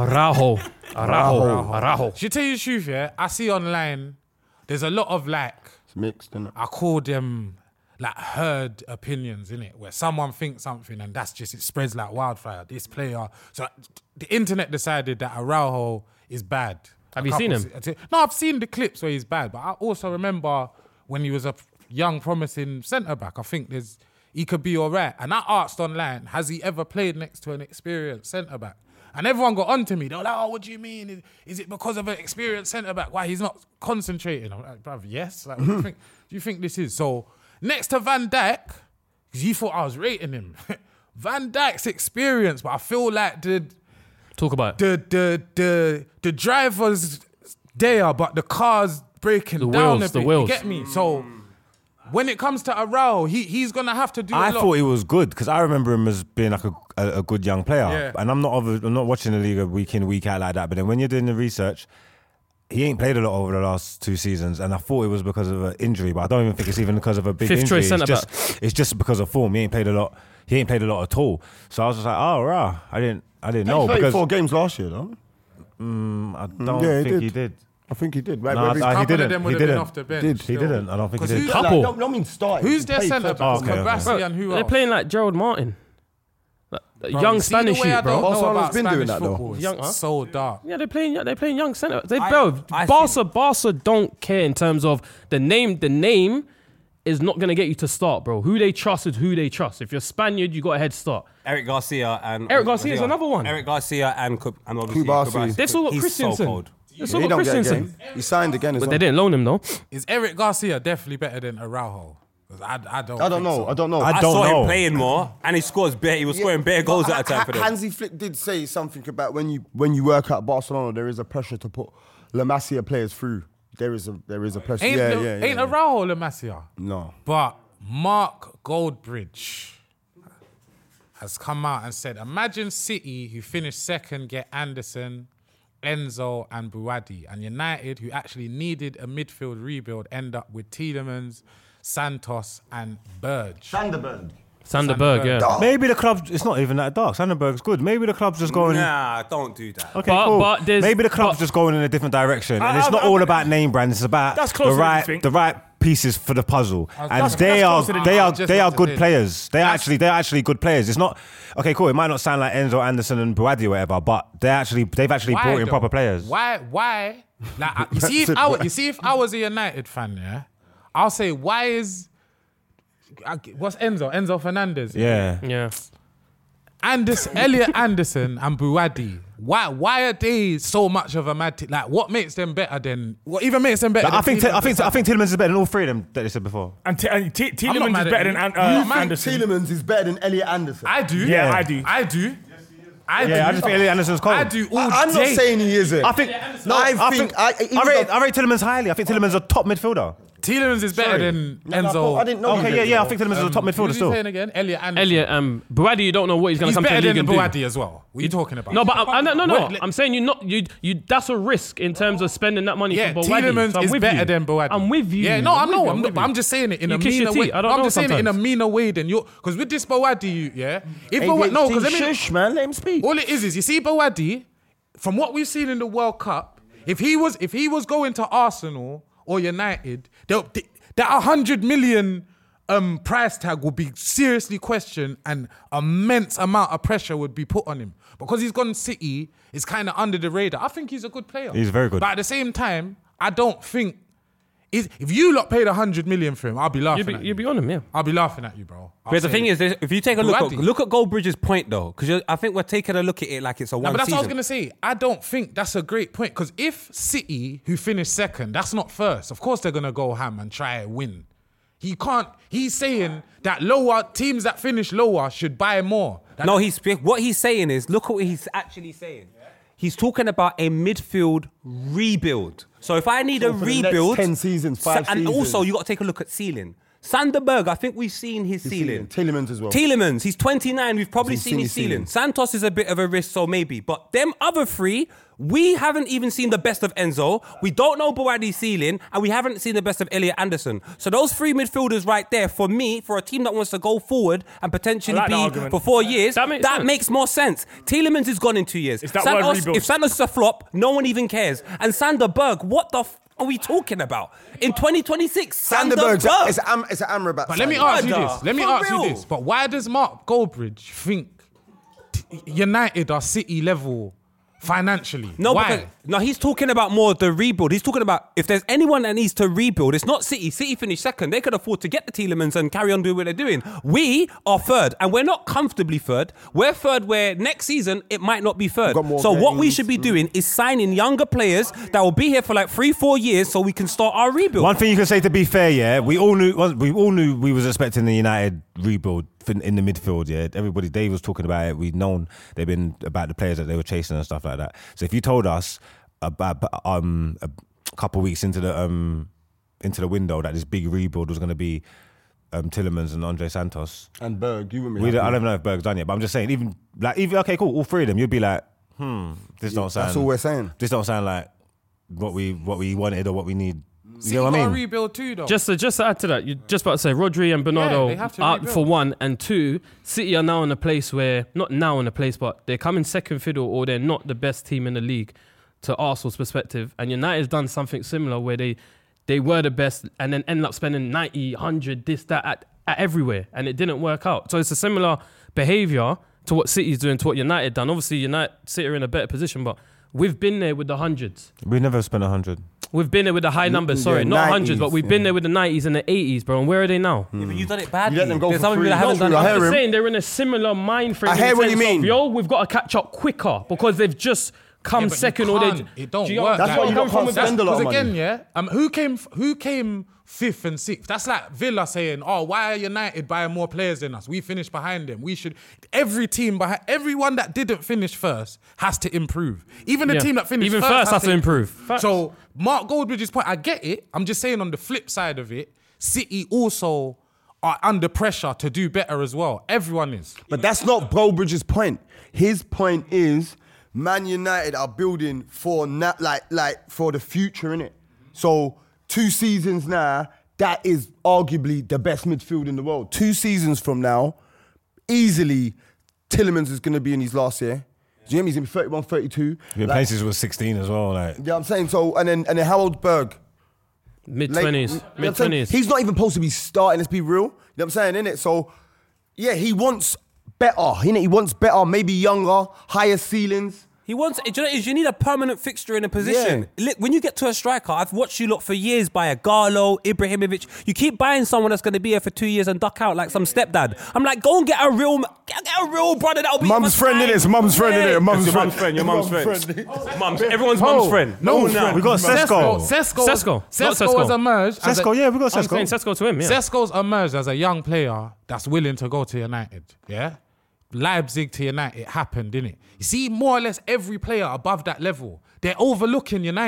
Araujo. Should tell you the truth, yeah? I see online, there's a lot of like, It's mixed, innit? I call them like herd opinions, innit? Where someone thinks something and that's just, it spreads like wildfire. This player. So the internet decided that Araujo is bad. Have you seen him? No, I've seen the clips where he's bad, but I also remember when he was a young, promising centre-back. I think he could be all right. And I asked online, has he ever played next to an experienced centre-back? And everyone got onto me. They were like, oh, what do you mean? Is it because of an experienced centre-back? Why he's not concentrating? I'm like, bruv, yes. Like, what do you think this is? So next to Van Dijk, because you thought I was rating him. Van Dijk's experience, but I feel like Talk about it. the driver's there, but the car's breaking down a bit. You get me? So when it comes to Araujo, he's gonna have to do a lot. I thought he was good because I remember him as being like a good young player. Yeah. And I'm not watching the league week in, week out like that. But then when you're doing the research, he ain't played a lot over the last 2 seasons, and I thought it was because of an injury, but I don't even think it's even because of a big injury. It's just because of form. He ain't played a lot at all. So I was just like, oh, rah. I didn't know. He played because 4 games last year, though. I don't think he did. I think he did. No, he didn't. He didn't. Off the bench He didn't. I don't think he did. Couple. Like, don't mean start. Who's their centre back? Oh, okay. Kvaratskhelia and who They're else? playing like Gerald Martin. Like, Bro, young you see the Spanish way I youth, bro. don't know Barcelona's about been doing Spanish that, though. football. It's Young, huh? so dark. Yeah, they're playing young centre. I Barca don't care in terms of the name. The name is not gonna get you to start, bro. Who they trust is who they trust. If you're Spaniard, you got a head start. Eric Garcia and Eric Garcia is another one. Eric Garcia and obviously Kubasi. They still got he's Christensen. so cold. They still He got don't get a Christensen. game. He signed again as But well. they didn't loan him though. Is Eric Garcia definitely better than Araujo? 'Cause I don't know. so. I don't know. I don't saw know. him playing more, and he was scoring bare goals at a time for them. Hansi Flick did say something about when you work at Barcelona, there is a pressure to put La Masia players through. There is a pressure. Ain't Araujo La Masia? No. But Mark Goldbridge has come out and said, imagine City, who finished second, get Anderson, Enzo and Buadi, and United, who actually needed a midfield rebuild, end up with Tielemans, Santos and Burge. Sanderberg, yeah. Maybe the club, it's not even that dark. Sanderberg's good. Maybe the club's just going... Nah, don't do that. Okay, But- cool. but there's- Maybe the club's just going in a different direction. And it's not all about name brands. It's about That's closer than you think. the right pieces for the puzzle. And That's they are closer than they you are think. they are Just good like players. They're actually good players. It's not okay, cool. It might not sound like Enzo, Anderson and Buadi or whatever, but they've actually Why, brought in though? proper players. Why? Like, you see, if I was a United fan, yeah, I'll say, why is what's Enzo? Enzo Fernandez. Yeah. Yeah. Elliot Anderson and Buadi. Why are they so much of a mad team? Like, what makes them better than? What even makes them better? I think than Tielemans? I think Tielemans is better than all 3 of them that they said before. And Tielemans mad is at better you. than You think Anderson. Tielemans is better than Elliot Anderson. I do. Yeah, I do. I do. I just think Elliot Anderson's cold. I do all I'm not day. saying he isn't. I think I rate Tielemans highly. I think Tielemans is a top midfielder. Tielemans is better than Enzo. I didn't know. Okay, yeah, I think Tielemans is a top midfielder Who's he still. saying again? Elliot Anderson. Elliot, Buadi, you don't know what he's going to He's come to the better league than and do. Buadi as well. What are you talking about? No, but no. Wait, I'm saying you. That's a risk in terms of spending that money Yeah, for Buadi. Tielemans So I'm is with better you. than Buadi. I'm with you. Yeah, no, I'm with you. I'm just saying it in You a kiss your meaner way. teeth. I don't I'm know just saying it in a sometimes. meaner way than you. Because with this Buadi, yeah, if Buadi, no, because Shush, man, let him speak. all it is you see Buadi, from what we've seen in the World Cup, if he was going to Arsenal or United, that 100 million price tag would be seriously questioned and immense amount of pressure would be put on him. Because he's gone City, it's kind of under the radar. I think he's a good player. He's very good. But at the same time, I don't think if you lot paid 100 million for him, I'll be laughing at you. You'd be on him, yeah. I'll be laughing at you, bro. But the thing is, if you take a Buadi. look at Goldbridge's point though, because I think we're taking a look at it like it's a No, one but that's what I was season. going to say. I don't think that's a great point because if City, who finished second, that's not first, of course they're going to go ham and try and win. He can't. He's saying that lower teams that finish lower should buy more. No, what he's saying is, look at what he's actually saying. He's talking about a midfield rebuild. So if I need a for the next rebuild, 10 seasons, 5 and seasons. also you got to take a look at ceiling. Sander Berg, I think we've seen his ceiling. Tielemans as well. Tielemans, he's 29. We've probably He's seen his ceiling. Santos is a bit of a risk, so maybe. But them other three, we haven't even seen the best of Enzo. We don't know Buadi's ceiling, and we haven't seen the best of Elliot Anderson. So those three midfielders right there, for me, for a team that wants to go forward and potentially I like that be argument. for 4 years, That makes sense. makes more sense. Tielemans is gone in 2 years. It's that word rebuild. If Santos is a flop, no one even cares. And Sander Berg, what the are we talking about? In 2026, Sander Berg. It's an Amrabat. But let me ask you Brother, this. Let me for ask you real. this. But why does Mark Goldbridge think United are City level financially? No, why? because, no, he's talking about more the rebuild. He's talking about if there's anyone that needs to rebuild, it's not City. City finished second. They could afford to get the Tielemans and carry on doing what they're doing. We are third, and we're not comfortably third. We're third where next season it might not be third. Got more So what we games. should be doing is signing younger players that will be here for like 3-4 years so we can start our rebuild. One thing you can say, to be fair, yeah, we all knew we was expecting the United rebuild in the midfield. Yeah, everybody, Dave was talking about it. We'd known they've been about the players that they were chasing and stuff like that. So if you told us about a couple of weeks into the window that this big rebuild was going to be Tielemans and Andre Santos And Berg, you wouldn't I be happy. don't know if Berg's done yet, but I'm just saying, even okay, cool, all three of them, you'd be like, this don't sound. That's all we're saying. This don't sound like what we wanted or what we need. You City know what I got a mean? rebuild too, though. Just to add to that, you're just about to say Rodri and Yeah, Bernardo they have to out rebuild. for one, and two, City are now in a place where, not now in a place, but they're coming second fiddle or they're not the best team in the league to Arsenal's perspective. And United's done something similar where they were the best and then ended up spending 90, 100, this, that, at everywhere, and it didn't work out. So it's a similar behaviour to what City's doing, to what United done. Obviously, City are in a better position, but we've been there with the hundreds. We never spent 100. We've been there with the high numbers, sorry, yeah, not 90s, hundreds, but we've been yeah. there with the 90s and the 80s, bro. And where are they now? Yeah, but you've done it badly. You let them go There's for some of you free. that haven't No, done I it. hear I'm just him. saying they're in a similar mind frame. I in the hear what you sense of, mean. Yo, we've got to catch up quicker because they've just come Yeah, but second you or they. can't. It don't Do you work. understand That's why where you I'm don't coming from spend a lot of Because again, money. yeah, who came fifth and sixth? That's like Villa saying, "Oh, why are United buying more players than us? We finished behind them. We should." Every team behind, everyone that didn't finish first has to improve. Even the Yeah. team that finished Even first has to improve. Facts. So Mark Goldbridge's point, I get it. I'm just saying on the flip side of it, City also are under pressure to do better as well. Everyone is. But that's not Goldbridge's point. His point is Man United are building for for the future, innit? So 2 seasons now, that is arguably the best midfield in the world. 2 seasons from now, easily Tielemans is going to be in his last year. Do you hear me? He's going to be 31, 32. The places was 16 as well. Like, Yeah, I'm saying so. And then how old's Berg? Mid-20s. You know what I'm saying? Mid-20s. He's not even supposed to be starting, let's be real. You know what I'm saying, innit? So, yeah, he wants better, innit? He wants better, maybe younger, higher ceilings. He wants. Do you know what it is? You need a permanent fixture in a position. Look, when you get to a striker, I've watched you lot for years buy a Garlo, Ibrahimovic. You keep buying someone that's going to be here for 2 years and duck out like some stepdad. I'm like, go and get a real brother that'll be. Mum's friend, innit? It's mum's friend, innit? Mum's Your friend. mum's friend. Your mum's friend. Mums, everyone's mum's friend. No, we got Sesko. Sesko, not Sesko Sesko. has emerged. as a- Sesko, yeah, we got I'm saying Sesko. Sesko to him, yeah. Sesko's emerged as a young player that's willing to go to United. Yeah, Leipzig to United happened, didn't it? You see, more or less every player above that level, they're overlooking United.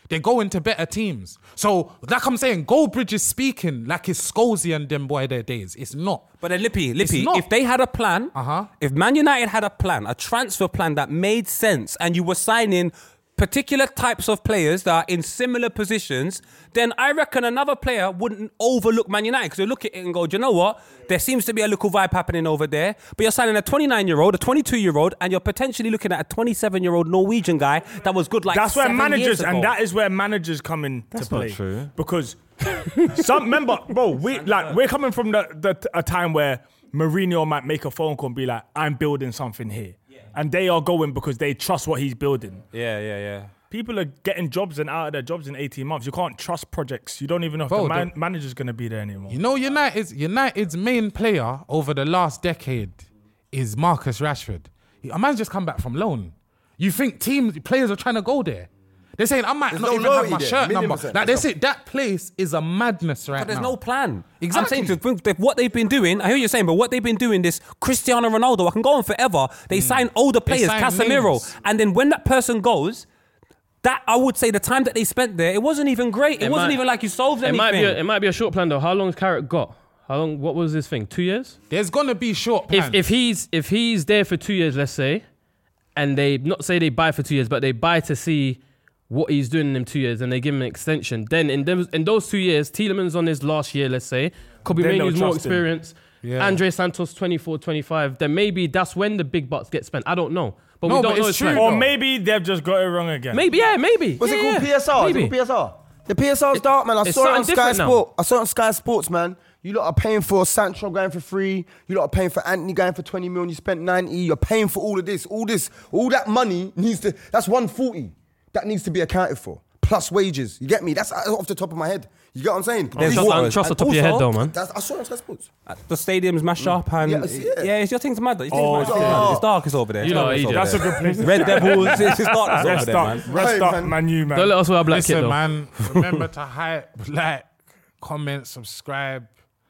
they go into better teams. So, like I'm saying, Goldbridge is speaking like it's Scholesy and them boy their days. It's not. But then Lippy, not. if they had a plan, if Man United had a plan, a transfer plan that made sense, and you were signing particular types of players that are in similar positions, then I reckon another player wouldn't overlook Man United, because they look at it and go, do you know what? There seems to be a little vibe happening over there, but you're signing a 29-year-old, a 22-year-old, and you're potentially looking at a 27-year-old Norwegian guy that was good like that's where 7 managers, years ago. and that is where managers come in to play. not true. Because remember, bro, we're coming from a time where Mourinho might make a phone call and be like, I'm building something here. And they are going because they trust what he's building. Yeah. People are getting jobs and out of their jobs in 18 months. You can't trust projects. You don't even know if the manager's going to be there anymore. You know, United's main player over the last decade is Marcus Rashford. A man's just come back from loan. You think players are trying to go there? They're saying, I might not even have my shirt number. Like, they say that place is a madness right now. But there's no plan. Exactly. I'm saying what they've been doing, I hear what you're saying, but what they've been doing, this Cristiano Ronaldo, I can go on forever. They sign older players, sign Casemiro. names. And then when that person goes, that I would say the time that they spent there, it wasn't even great. It wasn't even like you solved anything. It might be a short plan though. How long has Carrot got? How long? What was his thing? 2 years? There's gonna be short plans. If he's there for 2 years, let's say, and they not say they buy for 2 years, but they buy to see what he's doing in them 2 years, and they give him an extension. Then in those 2 years, Tielemans on his last year, let's say, Kobe Mainoo's more experienced. Yeah. Andre Santos 24, 25. Then maybe that's when the big bucks get spent. I don't know. But we don't know it's true. Or maybe they've just got it wrong again. Maybe. What's it called? PSR? Maybe. Is it called PSR? The PSR's dark, man. I saw it on Sky Sport. I saw it on Sky Sports, man. You lot are paying for Sancho going for free. You lot are paying for Anthony going for 20 million. You spent 90. You're paying for all of this. All that money needs to. That's 140. That needs to be accounted for. Plus wages. You get me? That's off the top of my head. You get what I'm saying? Trust the top of your head though, man. I saw it on Sky Sports. The stadium's mashed up and it's your thing's mad. It's darkest over there. You know, that's a good place. Red Devils, it's darkest over there, man. Rest up, Man U, man. Don't let us wear a black kit though. man, remember to like, comment, subscribe.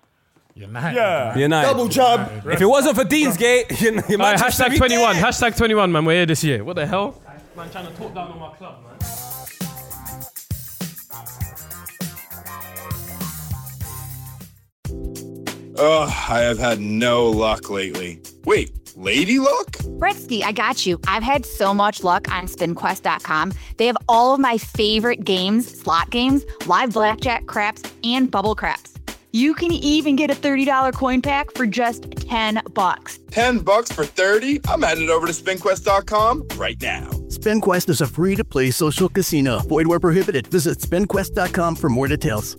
United. Yeah. United. Double jab. If it wasn't for Deansgate, you might hashtag 21. Hashtag 21, man. We're here this year. What the hell? Man, trying to talk down on my club, man. Ugh, I have had no luck lately. Wait, lady luck? Bretsky, I got you. I've had so much luck on SpinQuest.com. They have all of my favorite games, slot games, live blackjack, craps, and bubble craps. You can even get a $30 coin pack for just $10. $10 for 30? I'm headed over to SpinQuest.com right now. SpinQuest is a free-to-play social casino. Void where prohibited. Visit SpinQuest.com for more details.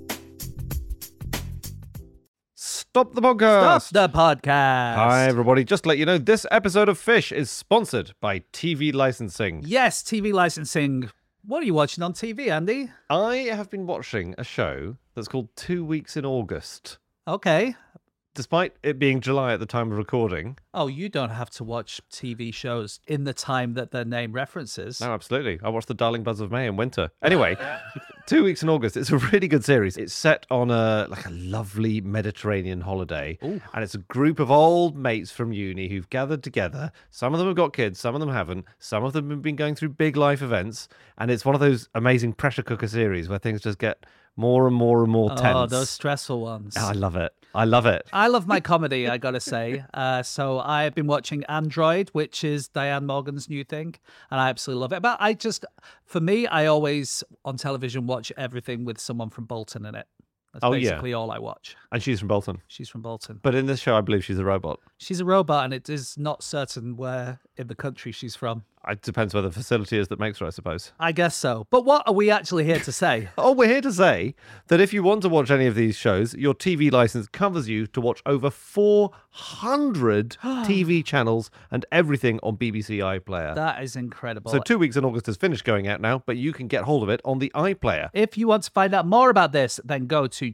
Stop the podcast. Stop the podcast. Hi, everybody. Just to let you know, this episode of Fish is sponsored by TV licensing. Yes, TV licensing. What are you watching on TV, Andy? I have been watching a show that's called 2 Weeks in August. Okay. Despite it being July at the time of recording. Oh, you don't have to watch TV shows in the time that their name references. No, absolutely. I watched The Darling Buzz of May in winter. Anyway, 2 Weeks in August. It's a really good series. It's set on a lovely Mediterranean holiday. Ooh. And it's a group of old mates from uni who've gathered together. Some of them have got kids, some of them haven't. Some of them have been going through big life events. And it's one of those amazing pressure cooker series where things just get more and more and more tense. Oh, those stressful ones. Oh, I love it. I love it. I love my comedy, I gotta say. So I've been watching Android, which is Diane Morgan's new thing, and I absolutely love it. But for me, I always on television watch everything with someone from Bolton in it. That's basically all I watch. And she's from Bolton. She's from Bolton. But in this show, I believe she's a robot. She's a robot, and it is not certain where in the country she's from. It depends where the facility is that makes her, I suppose. I guess so. But what are we actually here to say? We're here to say that if you want to watch any of these shows, your TV license covers you to watch over 400 TV channels and everything on BBC iPlayer. That is incredible. So 2 Weeks in August has finished going out now, but you can get hold of it on the iPlayer. If you want to find out more about this, then go to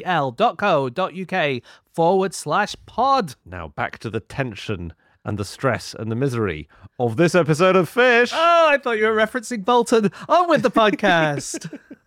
tvl.co.uk/pod. Now back to the tension and the stress and the misery of this episode of Fish. Oh, I thought you were referencing Bolton. On with the podcast.